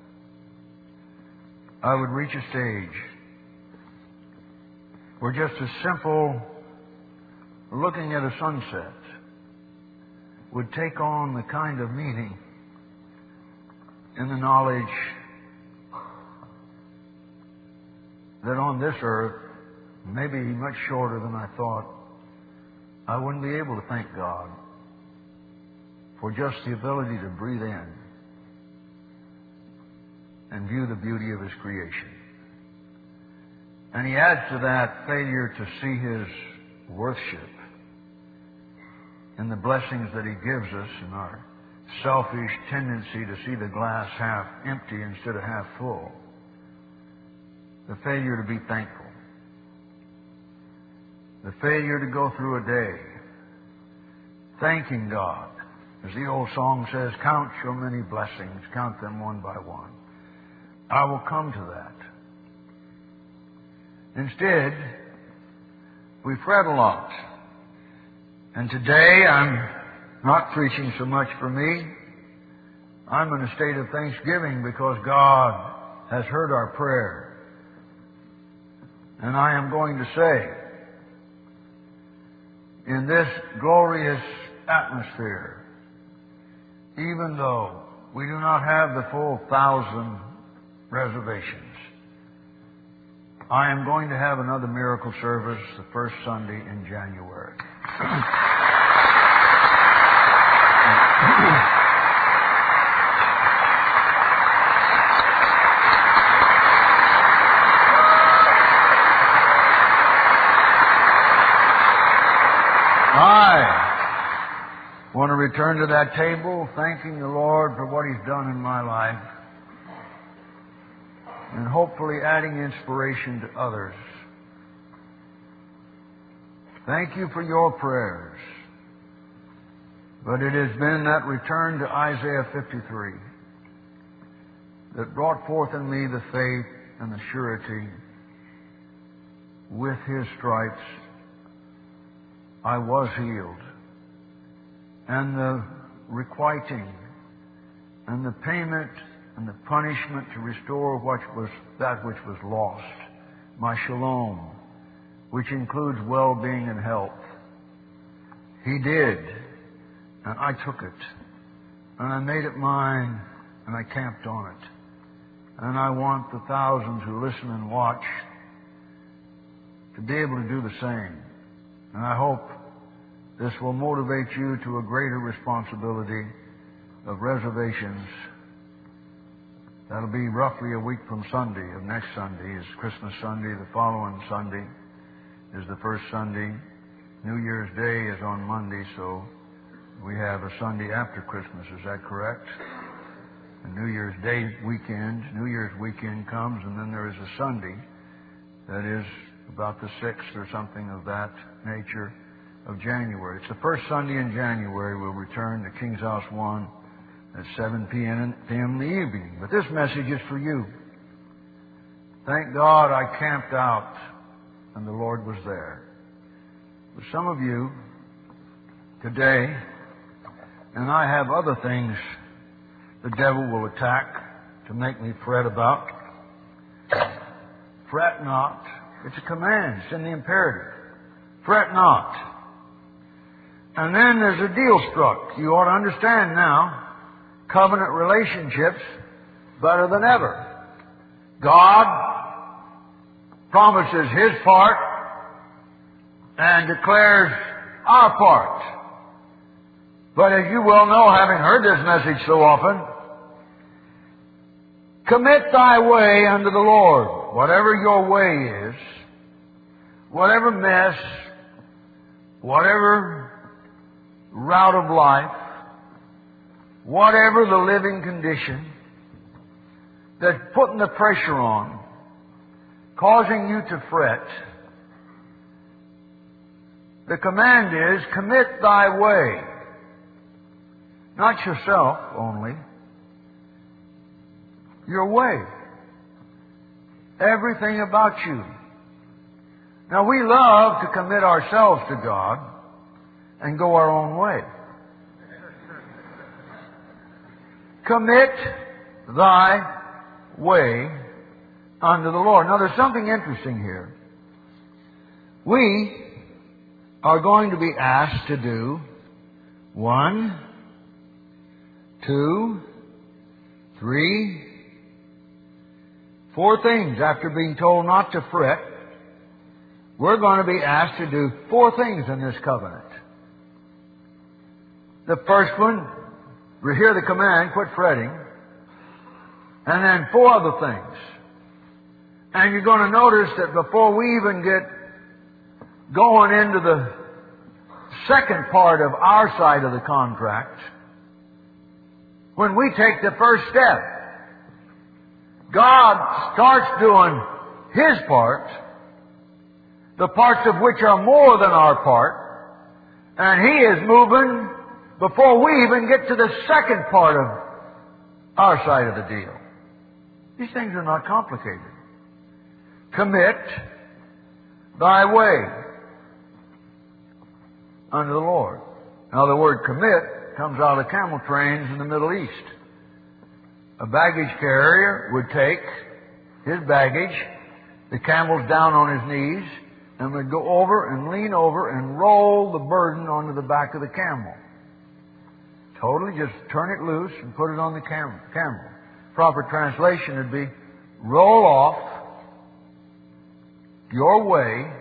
I would reach a stage where just a simple looking at a sunset would take on the kind of meaning in the knowledge that on this earth, maybe much shorter than I thought, I wouldn't be able to thank God for just the ability to breathe in and view the beauty of His creation. And He adds to that failure to see His worship in the blessings that He gives us and our selfish tendency to see the glass half empty instead of half full. The failure to be thankful. The failure to go through a day thanking God. As the old song says, count your many blessings, count them one by one. I will come to that. Instead, we fret a lot. And today I'm not preaching so much for me. I'm in a state of thanksgiving because God has heard our prayer. And I am going to say, in this glorious atmosphere, even though we do not have the full 1,000 reservations, I am going to have another miracle service the first Sunday in January. I want to return to that table, thanking the Lord for what He's done in my life, and hopefully adding inspiration to others. Thank you for your prayers. But it has been that return to Isaiah 53 that brought forth in me the faith and the surety. With His stripes I was healed. And the requiting and the payment and the punishment to restore that which was lost, my shalom, which includes well-being and health, He did, and I took it, and I made it mine, and I camped on it. And I want the thousands who listen and watch to be able to do the same. And I hope this will motivate you to a greater responsibility of reservations. That'll be roughly a week from Sunday. Of next Sunday is Christmas Sunday. The following Sunday is the first Sunday. New Year's Day is on Monday, so we have a Sunday after Christmas. Is that correct? And New Year's weekend comes, and then there is a Sunday that is about the 6th or something of that nature of January. It's the first Sunday in January. We'll return to King's House 1 at 7 p.m. in the evening. But this message is for you. Thank God I camped out and the Lord was there. For some of you today, and I have other things the devil will attack to make me fret about. Fret not. It's a command. It's in the imperative. Fret not. And then there's a deal struck. You ought to understand now, covenant relationships better than ever. God promises His part and declares our part. But as you well know, having heard this message so often, commit thy way unto the Lord. Whatever your way is, whatever mess, whatever route of life, whatever the living condition, that's putting the pressure on, causing you to fret, the command is, commit thy way. Not yourself only. Your way. Everything about you. Now we love to commit ourselves to God and go our own way. Commit thy way unto the Lord. Now there's something interesting here. We are going to be asked to do 1, 2, 3, 4 things. After being told not to fret, we're going to be asked to do 4 things in this covenant. The first one, we hear the command, quit fretting. And then 4 other things. And you're going to notice that before we even get going into the second part of our side of the contract, when we take the first step, God starts doing His part, the parts of which are more than our part, and He is moving before we even get to the second part of our side of the deal. These things are not complicated. Commit thy way unto the Lord. Now the word commit comes out of camel trains in the Middle East. A baggage carrier would take his baggage, the camel's down on his knees, and would go over and lean over and roll the burden onto the back of the camel. Totally just turn it loose and put it on the camel. Proper translation would be, roll off your way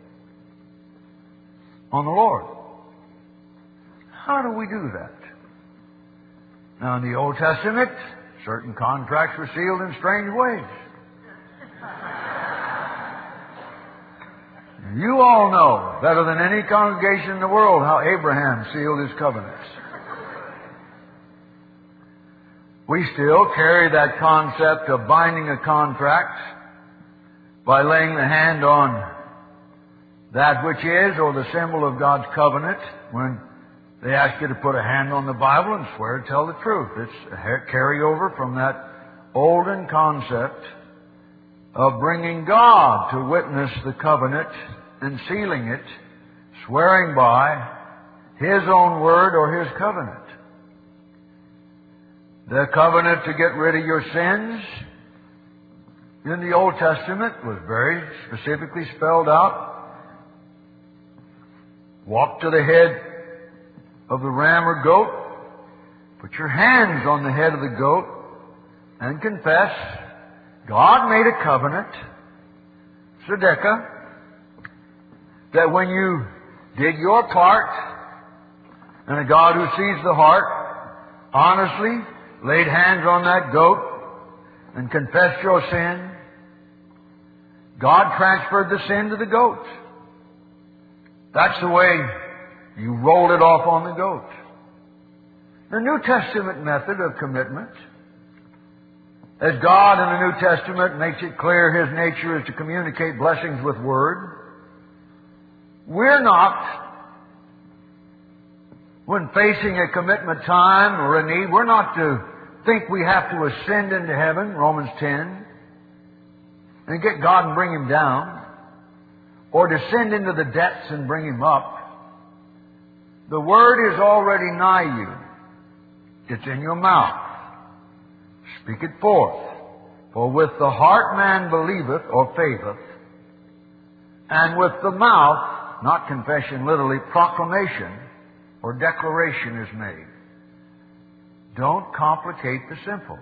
on the Lord. How do we do that? Now, in the Old Testament, certain contracts were sealed in strange ways. You all know, better than any congregation in the world, how Abraham sealed his covenants. We still carry that concept of binding a contract by laying the hand on that which is, or the symbol of God's covenant. When they ask you to put a hand on the Bible and swear to tell the truth, it's a carryover from that olden concept of bringing God to witness the covenant and sealing it, swearing by His own word or His covenant. The covenant to get rid of your sins in the Old Testament was very specifically spelled out. Walk to the head of the ram or goat, put your hands on the head of the goat, and confess. God made a covenant, tzedekah, that when you did your part, and a God who sees the heart, honestly laid hands on that goat and confessed your sin, God transferred the sin to the goat. That's the way you rolled it off on the goat. The New Testament method of commitment, as God in the New Testament makes it clear His nature is to communicate blessings with word, we're not, when facing a commitment time or a need, we're not to think we have to ascend into heaven, Romans 10, and get God and bring Him down, or descend into the depths and bring Him up. The Word is already nigh you. It's in your mouth. Speak it forth. For with the heart man believeth or faitheth, and with the mouth, not confession literally, proclamation or declaration is made. Don't complicate the simple.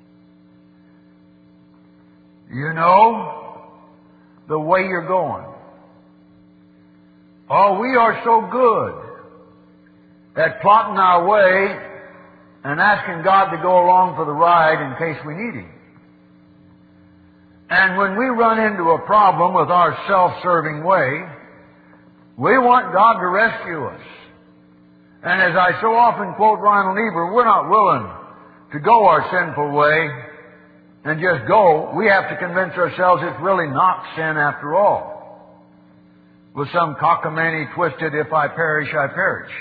You know the way you're going. Oh, we are so good at plotting our way and asking God to go along for the ride in case we need Him. And when we run into a problem with our self-serving way, we want God to rescue us. And as I so often quote Lionel Niebuhr, we're not willing to go our sinful way and just go. We have to convince ourselves it's really not sin after all. With some cockamamie twisted, if I perish, I perish.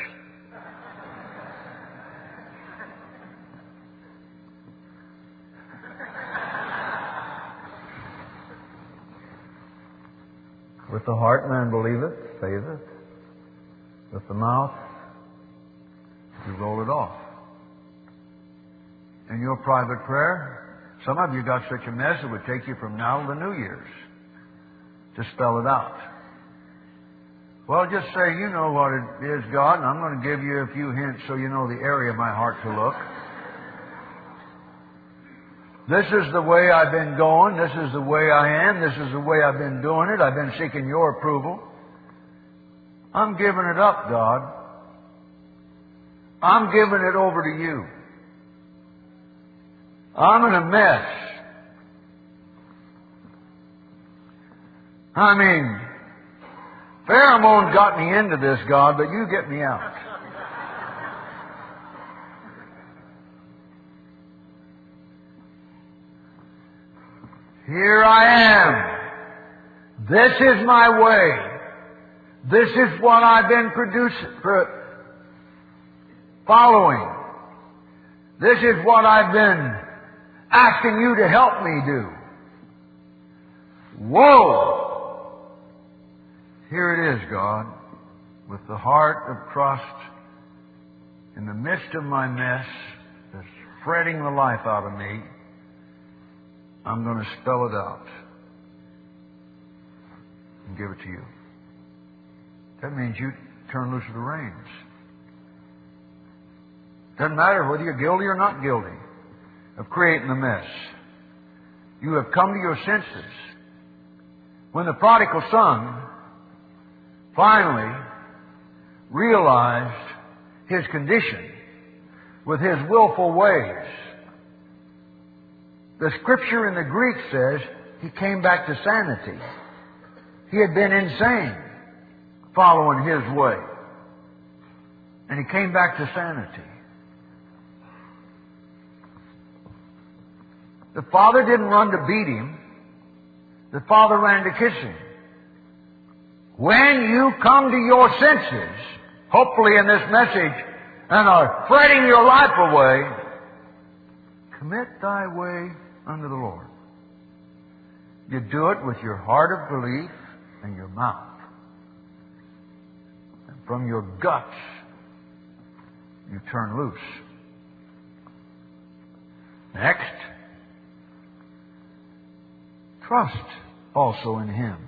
With the heart man believeth, faitheth. With the mouth, you roll it off. In your private prayer, some of you got such a mess it would take you from now to the New Year's to spell it out. Well, just say, you know what it is, God, and I'm going to give you a few hints so you know the area of my heart to look. This is the way I've been going. This is the way I am. This is the way I've been doing it. I've been seeking your approval. I'm giving it up, God. I'm giving it over to you. I'm in a mess. I mean, pheromone got me into this, God, but you get me out. Here I am. This is my way. This is what I've been following. This is what I've been asking you to help me do. Whoa! Here it is, God, with the heart of trust in the midst of my mess that's fretting the life out of me. I'm going to spell it out and give it to you. That means you turn loose of the reins. Doesn't matter whether you're guilty or not guilty of creating the mess. You have come to your senses. When the prodigal son finally realized his condition with his willful ways, the Scripture in the Greek says he came back to sanity. He had been insane following his way. And he came back to sanity. The father didn't run to beat him. The father ran to kiss him. When you come to your senses, hopefully in this message, and are fretting your life away, commit thy way unto the Lord. You do it with your heart of belief and your mouth. And from your guts, you turn loose. Next, trust also in Him.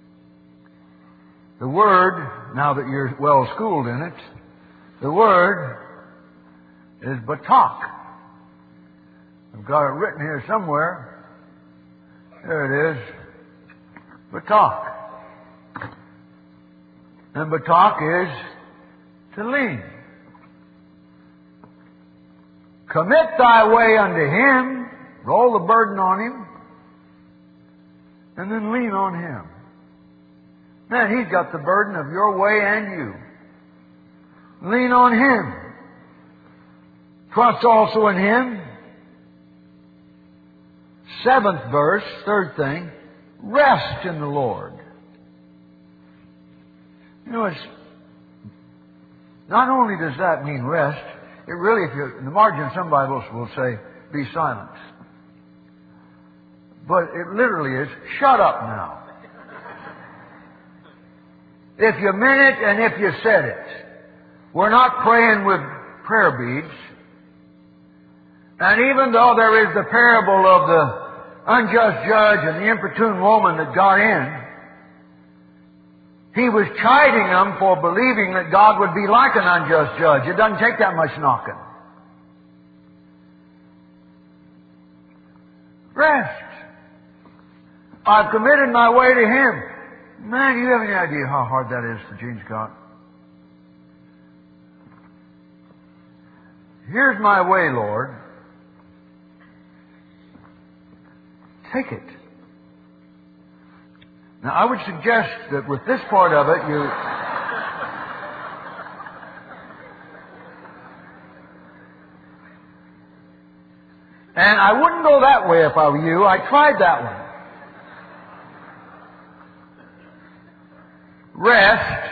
The word, now that you're well schooled in it, the word is batak. I've got it written here somewhere. There it is. Batak. And batak is to lean. Commit thy way unto Him. Roll the burden on Him. And then lean on Him. Man, He's got the burden of your way and you. Lean on Him. Trust also in Him. 7th verse, third thing, rest in the Lord. You know, it's not only does that mean rest, it really, if you're in the margin, some Bibles will say, be silent. But it literally is, shut up now. If you meant it and if you said it. We're not praying with prayer beads. And even though there is the parable of the unjust judge and the importune woman that got in, He was chiding them for believing that God would be like an unjust judge. It doesn't take that much knocking. Rest. I've committed my way to Him. Man, you have any idea how hard that is for Gene Scott? Here's my way, Lord. Take it. Now, I would suggest that with this part of it, And I wouldn't go that way if I were you. I tried that one. Rest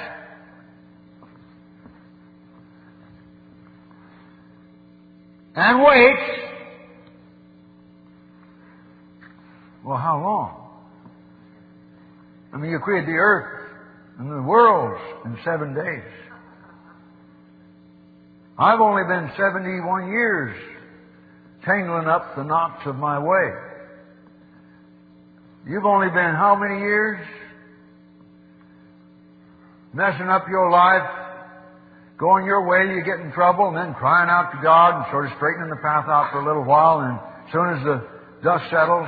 and wait. Well, how long? I mean, you created the earth and the worlds in 7 days. I've only been 71 years tangling up the knots of my way. You've only been how many years? Messing up your life, going your way, you get in trouble, and then crying out to God and sort of straightening the path out for a little while, and as soon as the dust settles,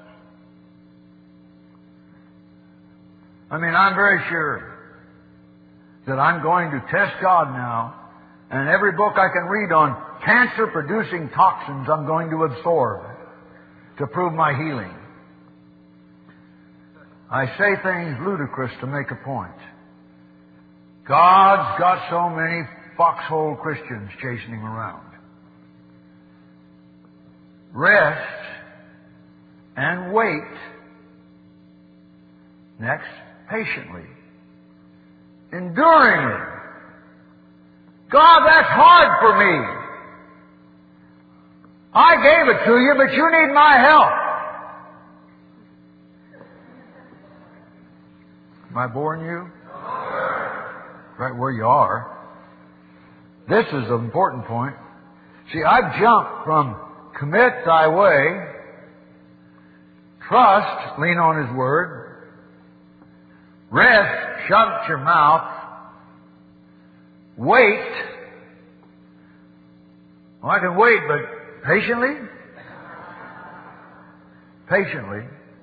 I mean, I'm very sure that I'm going to test God now, and every book I can read on cancer-producing toxins I'm going to absorb to prove my healing. I say things ludicrous to make a point. God's got so many foxhole Christians chasing Him around. Rest and wait. Next, patiently. Enduringly. God, that's hard for me. I gave it to you, but you need my help. Am I boring you? Right where you are. This is an important point. See, I've jumped from commit thy way, trust, lean on His Word, rest, shut your mouth, wait. Well, I can wait, but patiently? Patiently.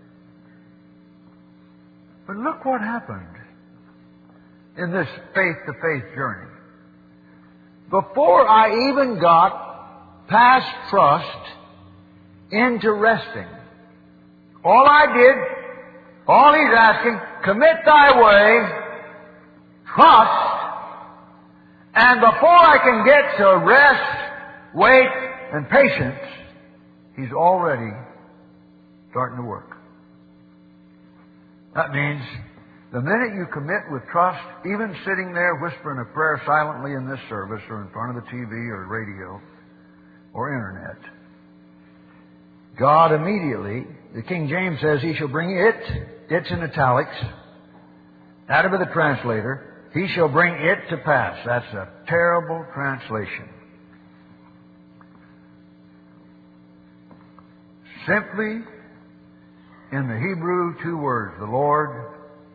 But look what happened in this faith-to-faith journey. Before I even got past trust into resting, all I did, all He's asking, commit thy way, trust, and before I can get to rest, wait, and patience, He's already starting to work. That means the minute you commit with trust, even sitting there whispering a prayer silently in this service or in front of the TV or radio or internet, God immediately, the King James says, He shall bring it's in italics, out of the translator, He shall bring it to pass. That's a terrible translation. Simply, in the Hebrew, two words, the Lord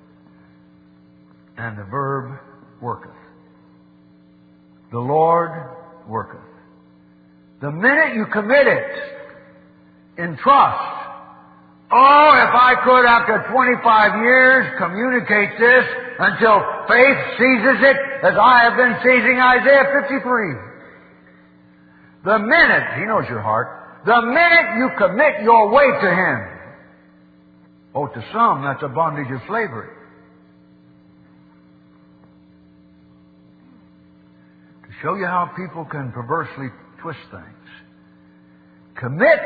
and the verb worketh. The Lord worketh. The minute you commit it in trust, oh, if I could, after 25 years, communicate this until faith seizes it as I have been seizing Isaiah 53. The minute, He knows your heart, the minute you commit your way to Him, oh, to some, that's a bondage of slavery. To show you how people can perversely twist things. Commit.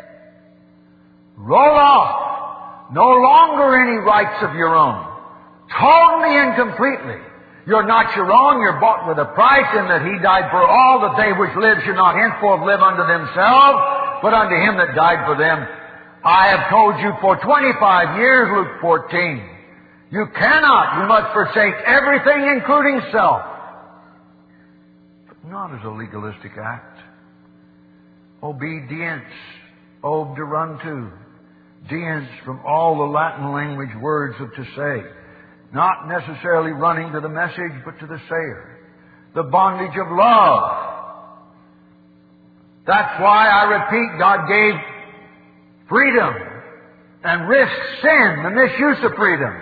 Roll off. No longer any rights of your own. Totally and completely. You're not your own. You're bought with a price, in that He died for all, that they which live should not henceforth live unto themselves, but unto Him that died for them. I have told you for 25 years, Luke 14, you cannot, you must forsake everything, including self. But not as a legalistic act. Obedience, obderantu, dience from all the Latin language words of to say. Not necessarily running to the message, but to the sayer. The bondage of love. That's why I repeat, God gave freedom and risked sin, the misuse of freedom.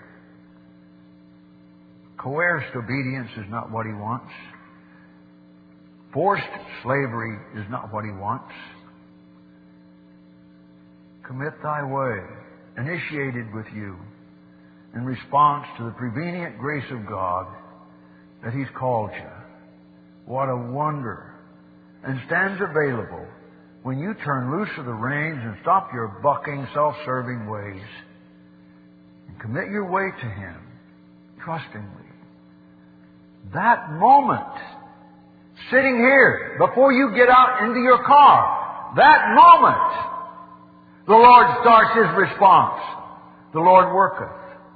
Coerced obedience is not what He wants. Forced slavery is not what He wants. Commit thy way, initiated with you in response to the prevenient grace of God that He's called you. What a wonder. And stands available when you turn loose of the reins and stop your bucking, self-serving ways and commit your way to Him, trustingly, that moment, sitting here, before you get out into your car, that moment, the Lord starts His response. The Lord worketh.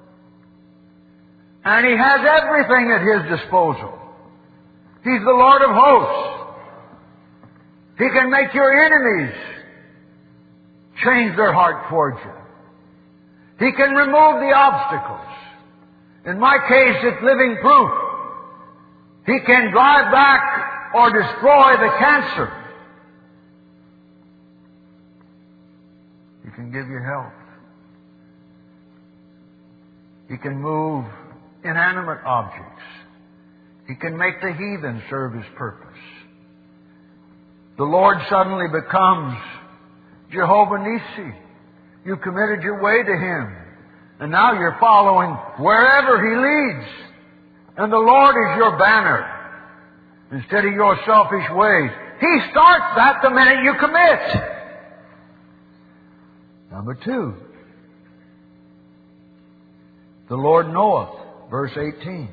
And He has everything at His disposal. He's the Lord of hosts. He can make your enemies change their heart towards you. He can remove the obstacles. In my case, it's living proof. He can drive back or destroy the cancer. He can give you health. He can move inanimate objects. He can make the heathen serve His purpose. The Lord suddenly becomes Jehovah Nissi. You committed your way to Him. And now you're following wherever He leads. And the Lord is your banner instead of your selfish ways. He starts that the minute you commit. Number 2. The Lord knoweth. Verse 18.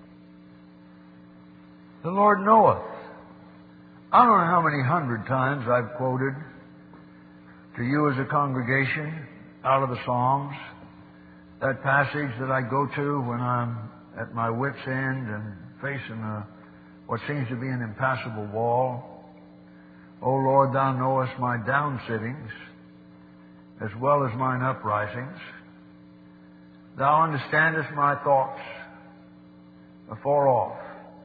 The Lord knoweth. I don't know how many hundred times I've quoted to you as a congregation out of the Psalms that passage that I go to when I'm at my wit's end and facing what seems to be an impassable wall. O Lord, Thou knowest my downsittings as well as mine uprisings. Thou understandest my thoughts afar off.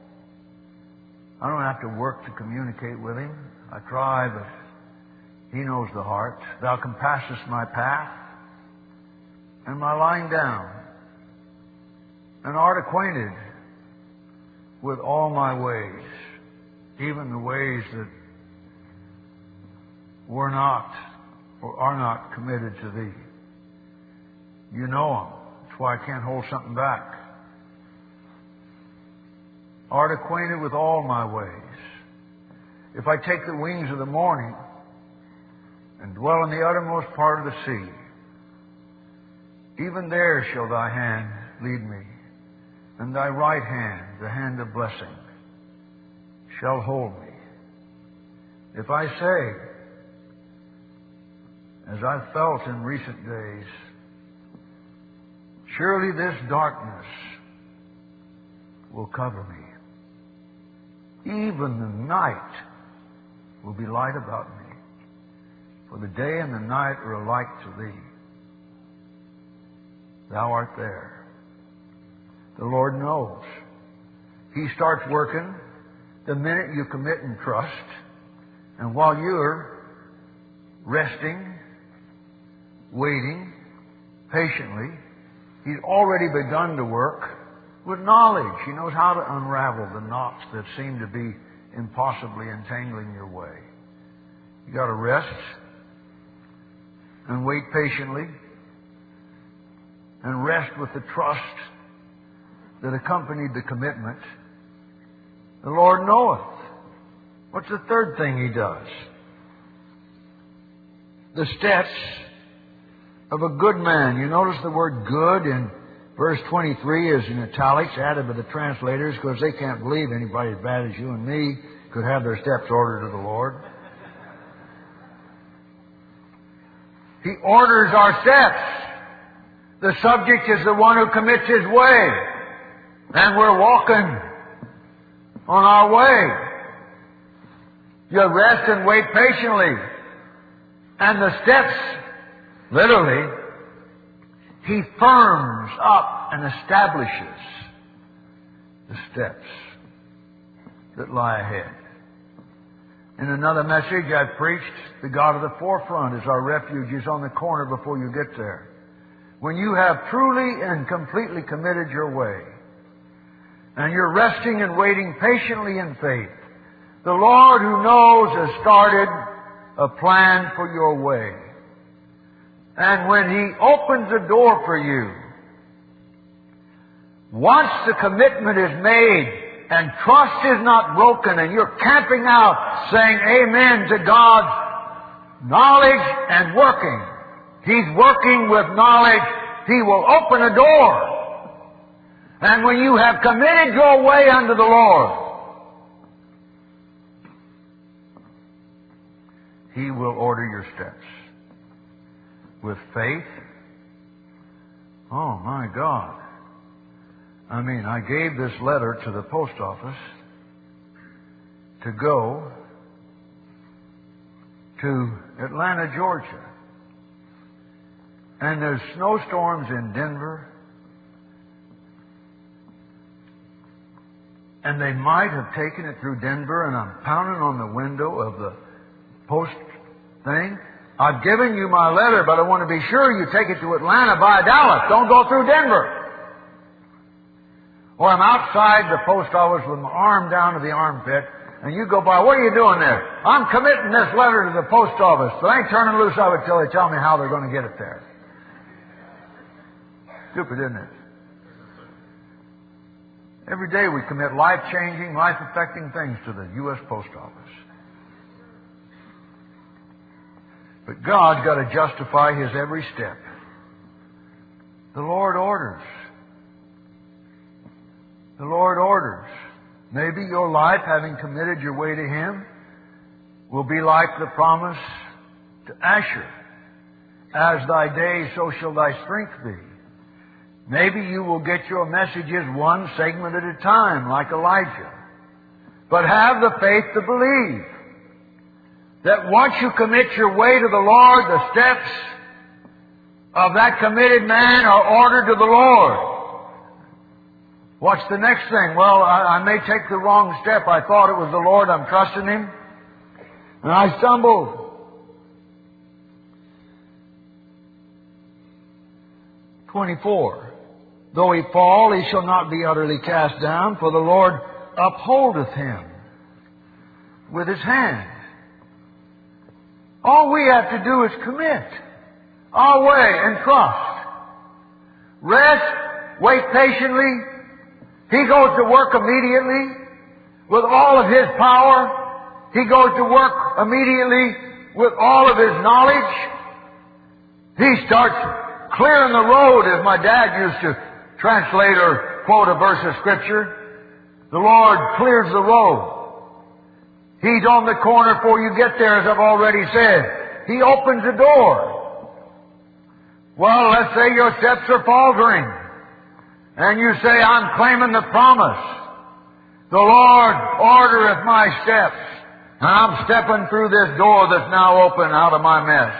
I don't have to work to communicate with Him. I try, but He knows the heart. Thou compassest my path and my lying down, and art acquainted with all my ways, even the ways that were not or are not committed to Thee. You know them. That's why I can't hold something back. Art acquainted with all my ways. If I take the wings of the morning and dwell in the uttermost part of the sea, even there shall Thy hand lead me, and Thy right hand, the hand of blessing, shall hold me. If I say, as I've felt in recent days, surely this darkness will cover me. Even the night will be light about me. For the day and the night are alike to Thee. Thou art there. The Lord knows. He starts working the minute you commit and trust. And while you're resting, waiting patiently, He's already begun to work with knowledge. He knows how to unravel the knots that seem to be impossibly entangling your way. You got to rest and wait patiently and rest with the trust that accompanied the commitment. The Lord knoweth. What's the third thing He does? The steps of a good man. You notice the word good in verse 23 is in italics, added by the translators, because they can't believe anybody as bad as you and me could have their steps ordered of the Lord. He orders our steps. The subject is the one who commits his way. And we're walking on our way. You rest and wait patiently. And the steps, literally, He firms up and establishes the steps that lie ahead. In another message I've preached, the God of the forefront is our refuge. He's on the corner before you get there. When you have truly and completely committed your way, and you're resting and waiting patiently in faith, the Lord who knows has started a plan for your way. And when He opens the door for you, once the commitment is made and trust is not broken and you're camping out saying amen to God's knowledge and working. He's working with knowledge. He will open a door. And when you have committed your way unto the Lord, He will order your steps. With faith, oh my God. I mean, I gave this letter to the post office to go to Atlanta, Georgia. And there's snowstorms in Denver. And they might have taken it through Denver, and I'm pounding on the window of the post thing. I've given you my letter, but I want to be sure you take it to Atlanta via Dallas. Don't go through Denver. Or I'm outside the post office with my arm down to the armpit, and you go by, what are you doing there? I'm committing this letter to the post office, but I ain't turning loose of it till they tell me how they're going to get it there. Stupid, isn't it? Every day we commit life-changing, life-affecting things to the U.S. Post Office. But God's got to justify His every step. The Lord orders. The Lord orders. Maybe your life, having committed your way to Him, will be like the promise to Asher. As thy days, so shall thy strength be. Maybe you will get your messages one segment at a time, like Elijah. But have the faith to believe that once you commit your way to the Lord, the steps of that committed man are ordered to the Lord. What's the next thing? Well, I may take the wrong step. I thought it was the Lord. I'm trusting Him. And I stumbled. "24. Though he fall, he shall not be utterly cast down, for the Lord upholdeth him with His hand." All we have to do is commit our way and trust. Rest, wait patiently. He goes to work immediately with all of His power. He goes to work immediately with all of His knowledge. He starts clearing the road, as my dad used to translate or quote a verse of Scripture. The Lord clears the road. He's on the corner before you get there, as I've already said. He opens the door. Well, let's say your steps are faltering, and you say, "I'm claiming the promise. The Lord ordereth my steps, and I'm stepping through this door that's now open out of my mess."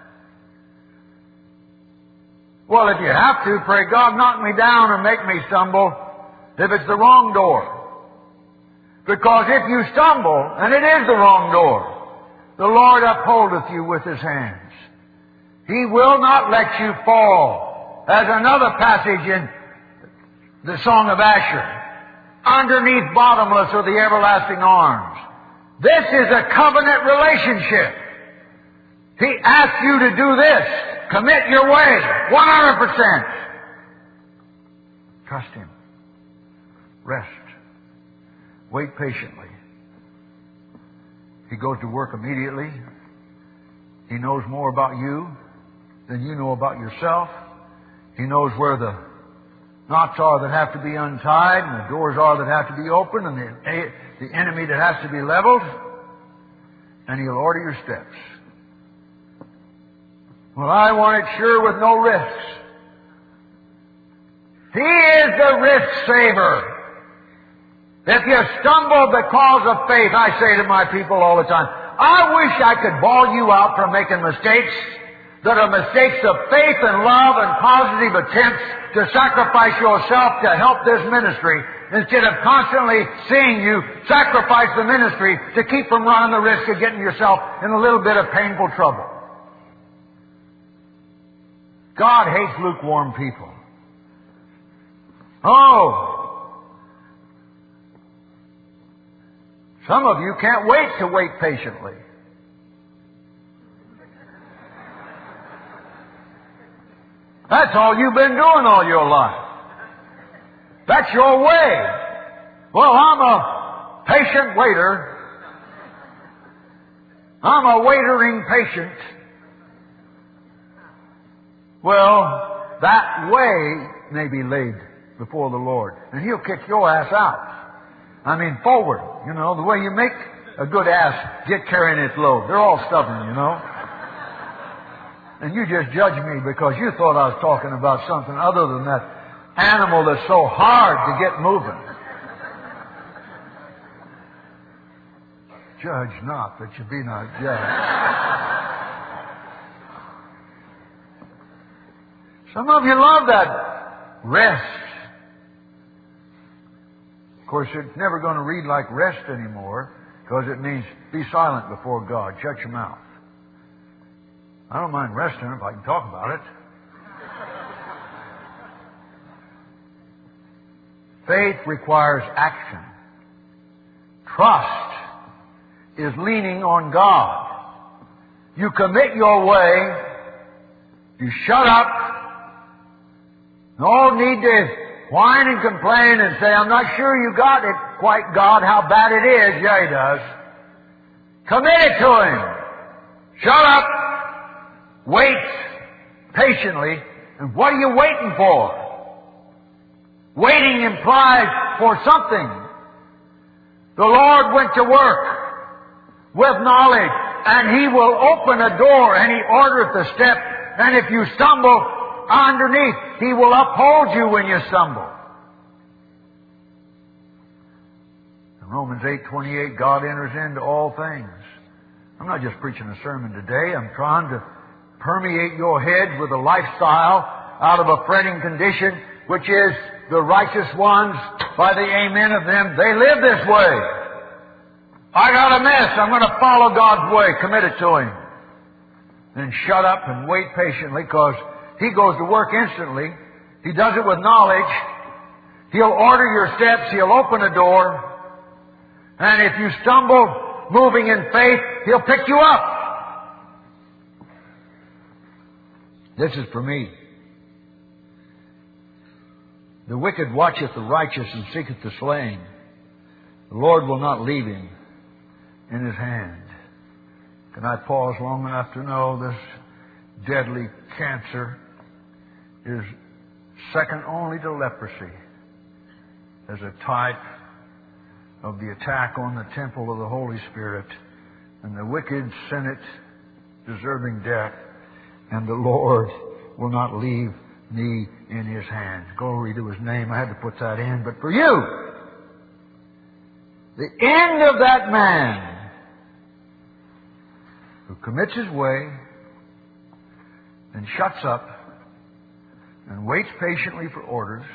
Well, if you have to, pray God, knock me down and make me stumble if it's the wrong door. Because if you stumble, and it is the wrong door, the Lord upholdeth you with His hands. He will not let you fall. As another passage in the Song of Asher, "Underneath bottomless are the everlasting arms." This is a covenant relationship. He asks you to do this. Commit your way, 100%. Trust Him. Rest. Wait patiently. He goes to work immediately. He knows more about you than you know about yourself. He knows where the knots are that have to be untied, and the doors are that have to be opened, and the enemy that has to be leveled. And He'll order your steps. Well, I want it sure with no risks. He is the risk saver. If you stumble because of faith, I say to my people all the time, I wish I could bawl you out for making mistakes that are mistakes of faith and love and positive attempts to sacrifice yourself to help this ministry, instead of constantly seeing you sacrifice the ministry to keep from running the risk of getting yourself in a little bit of painful trouble. God hates lukewarm people. Oh! Some of you can't wait to wait patiently. That's all you've been doing all your life. That's your way. Well, I'm a patient waiter. I'm a waitering patient. Well, that way may be laid before the Lord, and He'll kick your ass out. I mean, forward. You know, the way you make a good ass get carrying its load. They're all stubborn, you know. And you just judge me because you thought I was talking about something other than that animal that's so hard to get moving. Judge not that you be not judged. Some of you love that rest. Of course, it's never going to read like rest anymore because it means be silent before God. Shut your mouth. I don't mind resting if I can talk about it. Faith requires action. Trust is leaning on God. You commit your way. You shut up. No need to whine and complain and say, I'm not sure you got it quite, God, how bad it is. Yeah, He does. Commit it to Him. Shut up. Wait patiently. And what are you waiting for? Waiting implies for something. The Lord went to work with knowledge, and He will open a door, and He ordereth the step. And if you stumble underneath, He will uphold you when you stumble. In Romans 8:28, God enters into all things. I'm not just preaching a sermon today. I'm trying to permeate your head with a lifestyle out of a fretting condition, which is the righteous ones, by the amen of them, they live this way. I got a mess. I'm going to follow God's way. Commit it to Him. Then shut up and wait patiently, because He goes to work instantly. He does it with knowledge. He'll order your steps. He'll open a door. And if you stumble moving in faith, He'll pick you up. This is for me. The wicked watcheth the righteous and seeketh the slain. The Lord will not leave him in His hand. Can I pause long enough to know this deadly cancer is second only to leprosy as a type of the attack on the temple of the Holy Spirit, and the wicked sin it, deserving death, and the Lord will not leave me in His hands. Glory to His name. I had to put that in. But for you, the end of that man who commits his way and shuts up and waits patiently for orders,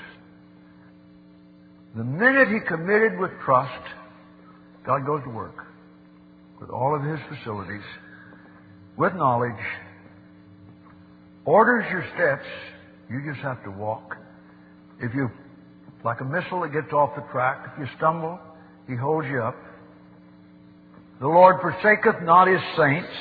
the minute he committed with trust, God goes to work with all of His facilities, with knowledge, orders your steps. You just have to walk. If you, like a missile that gets off the track, if you stumble, He holds you up. The Lord forsaketh not His saints,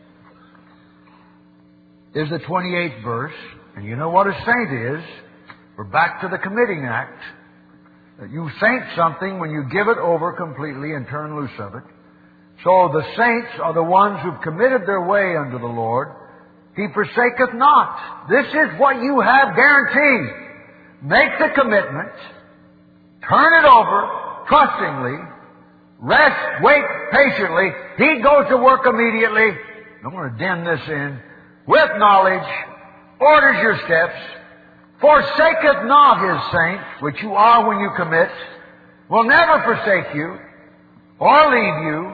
is the 28th verse. And you know what a saint is. We're back to the committing act. You saint something when you give it over completely and turn loose of it. So the saints are the ones who've committed their way unto the Lord. He forsaketh not. This is what you have guaranteed. Make the commitment. Turn it over trustingly. Rest, wait patiently. He goes to work immediately. I'm going to den this in. With knowledge, orders your steps. Forsaketh not His saints, which you are when you commit. Will never forsake you or leave you.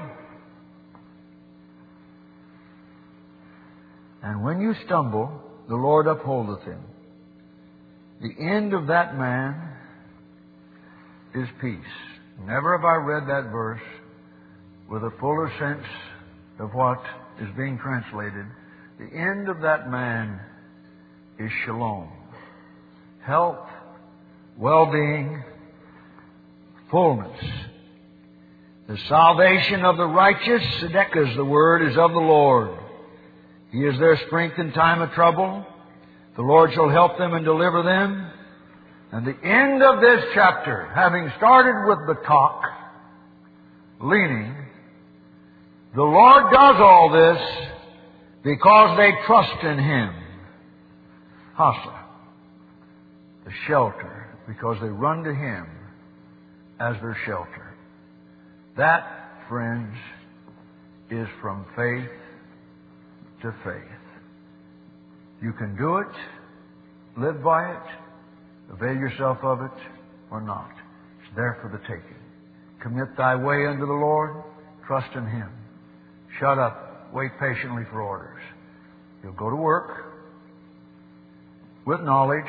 And when you stumble, the Lord upholdeth him. The end of that man is peace. Never have I read that verse with a fuller sense of what is being translated. The end of that man is shalom. Health, well-being, fullness. The salvation of the righteous, tzedekah is the word, is of the Lord. He is their strength in time of trouble. The Lord shall help them and deliver them. And the end of this chapter, having started with the talk, leaning, The Lord does all this because they trust in Him. Hasa, the shelter, because they run to Him as their shelter. That, friends, is from faith to faith. You can do it, live by it, avail yourself of it, or not. It's there for the taking. Commit thy way unto the Lord, trust in Him. Shut up, wait patiently for orders. You'll go to work with knowledge.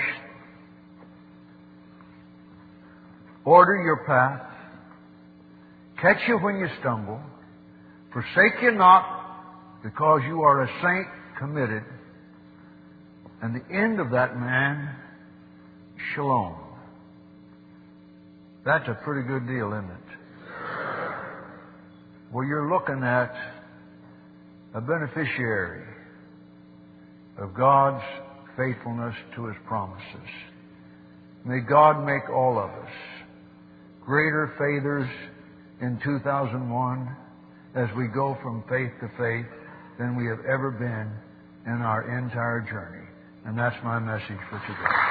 Order your path. Catch you when you stumble. Forsake you not, because you are a saint committed. And the end of that man, shalom. That's a pretty good deal, isn't it? Well, you're looking at a beneficiary of God's faithfulness to His promises. May God make all of us greater faithers in 2001 as we go from faith to faith than we have ever been in our entire journey. And that's my message for today.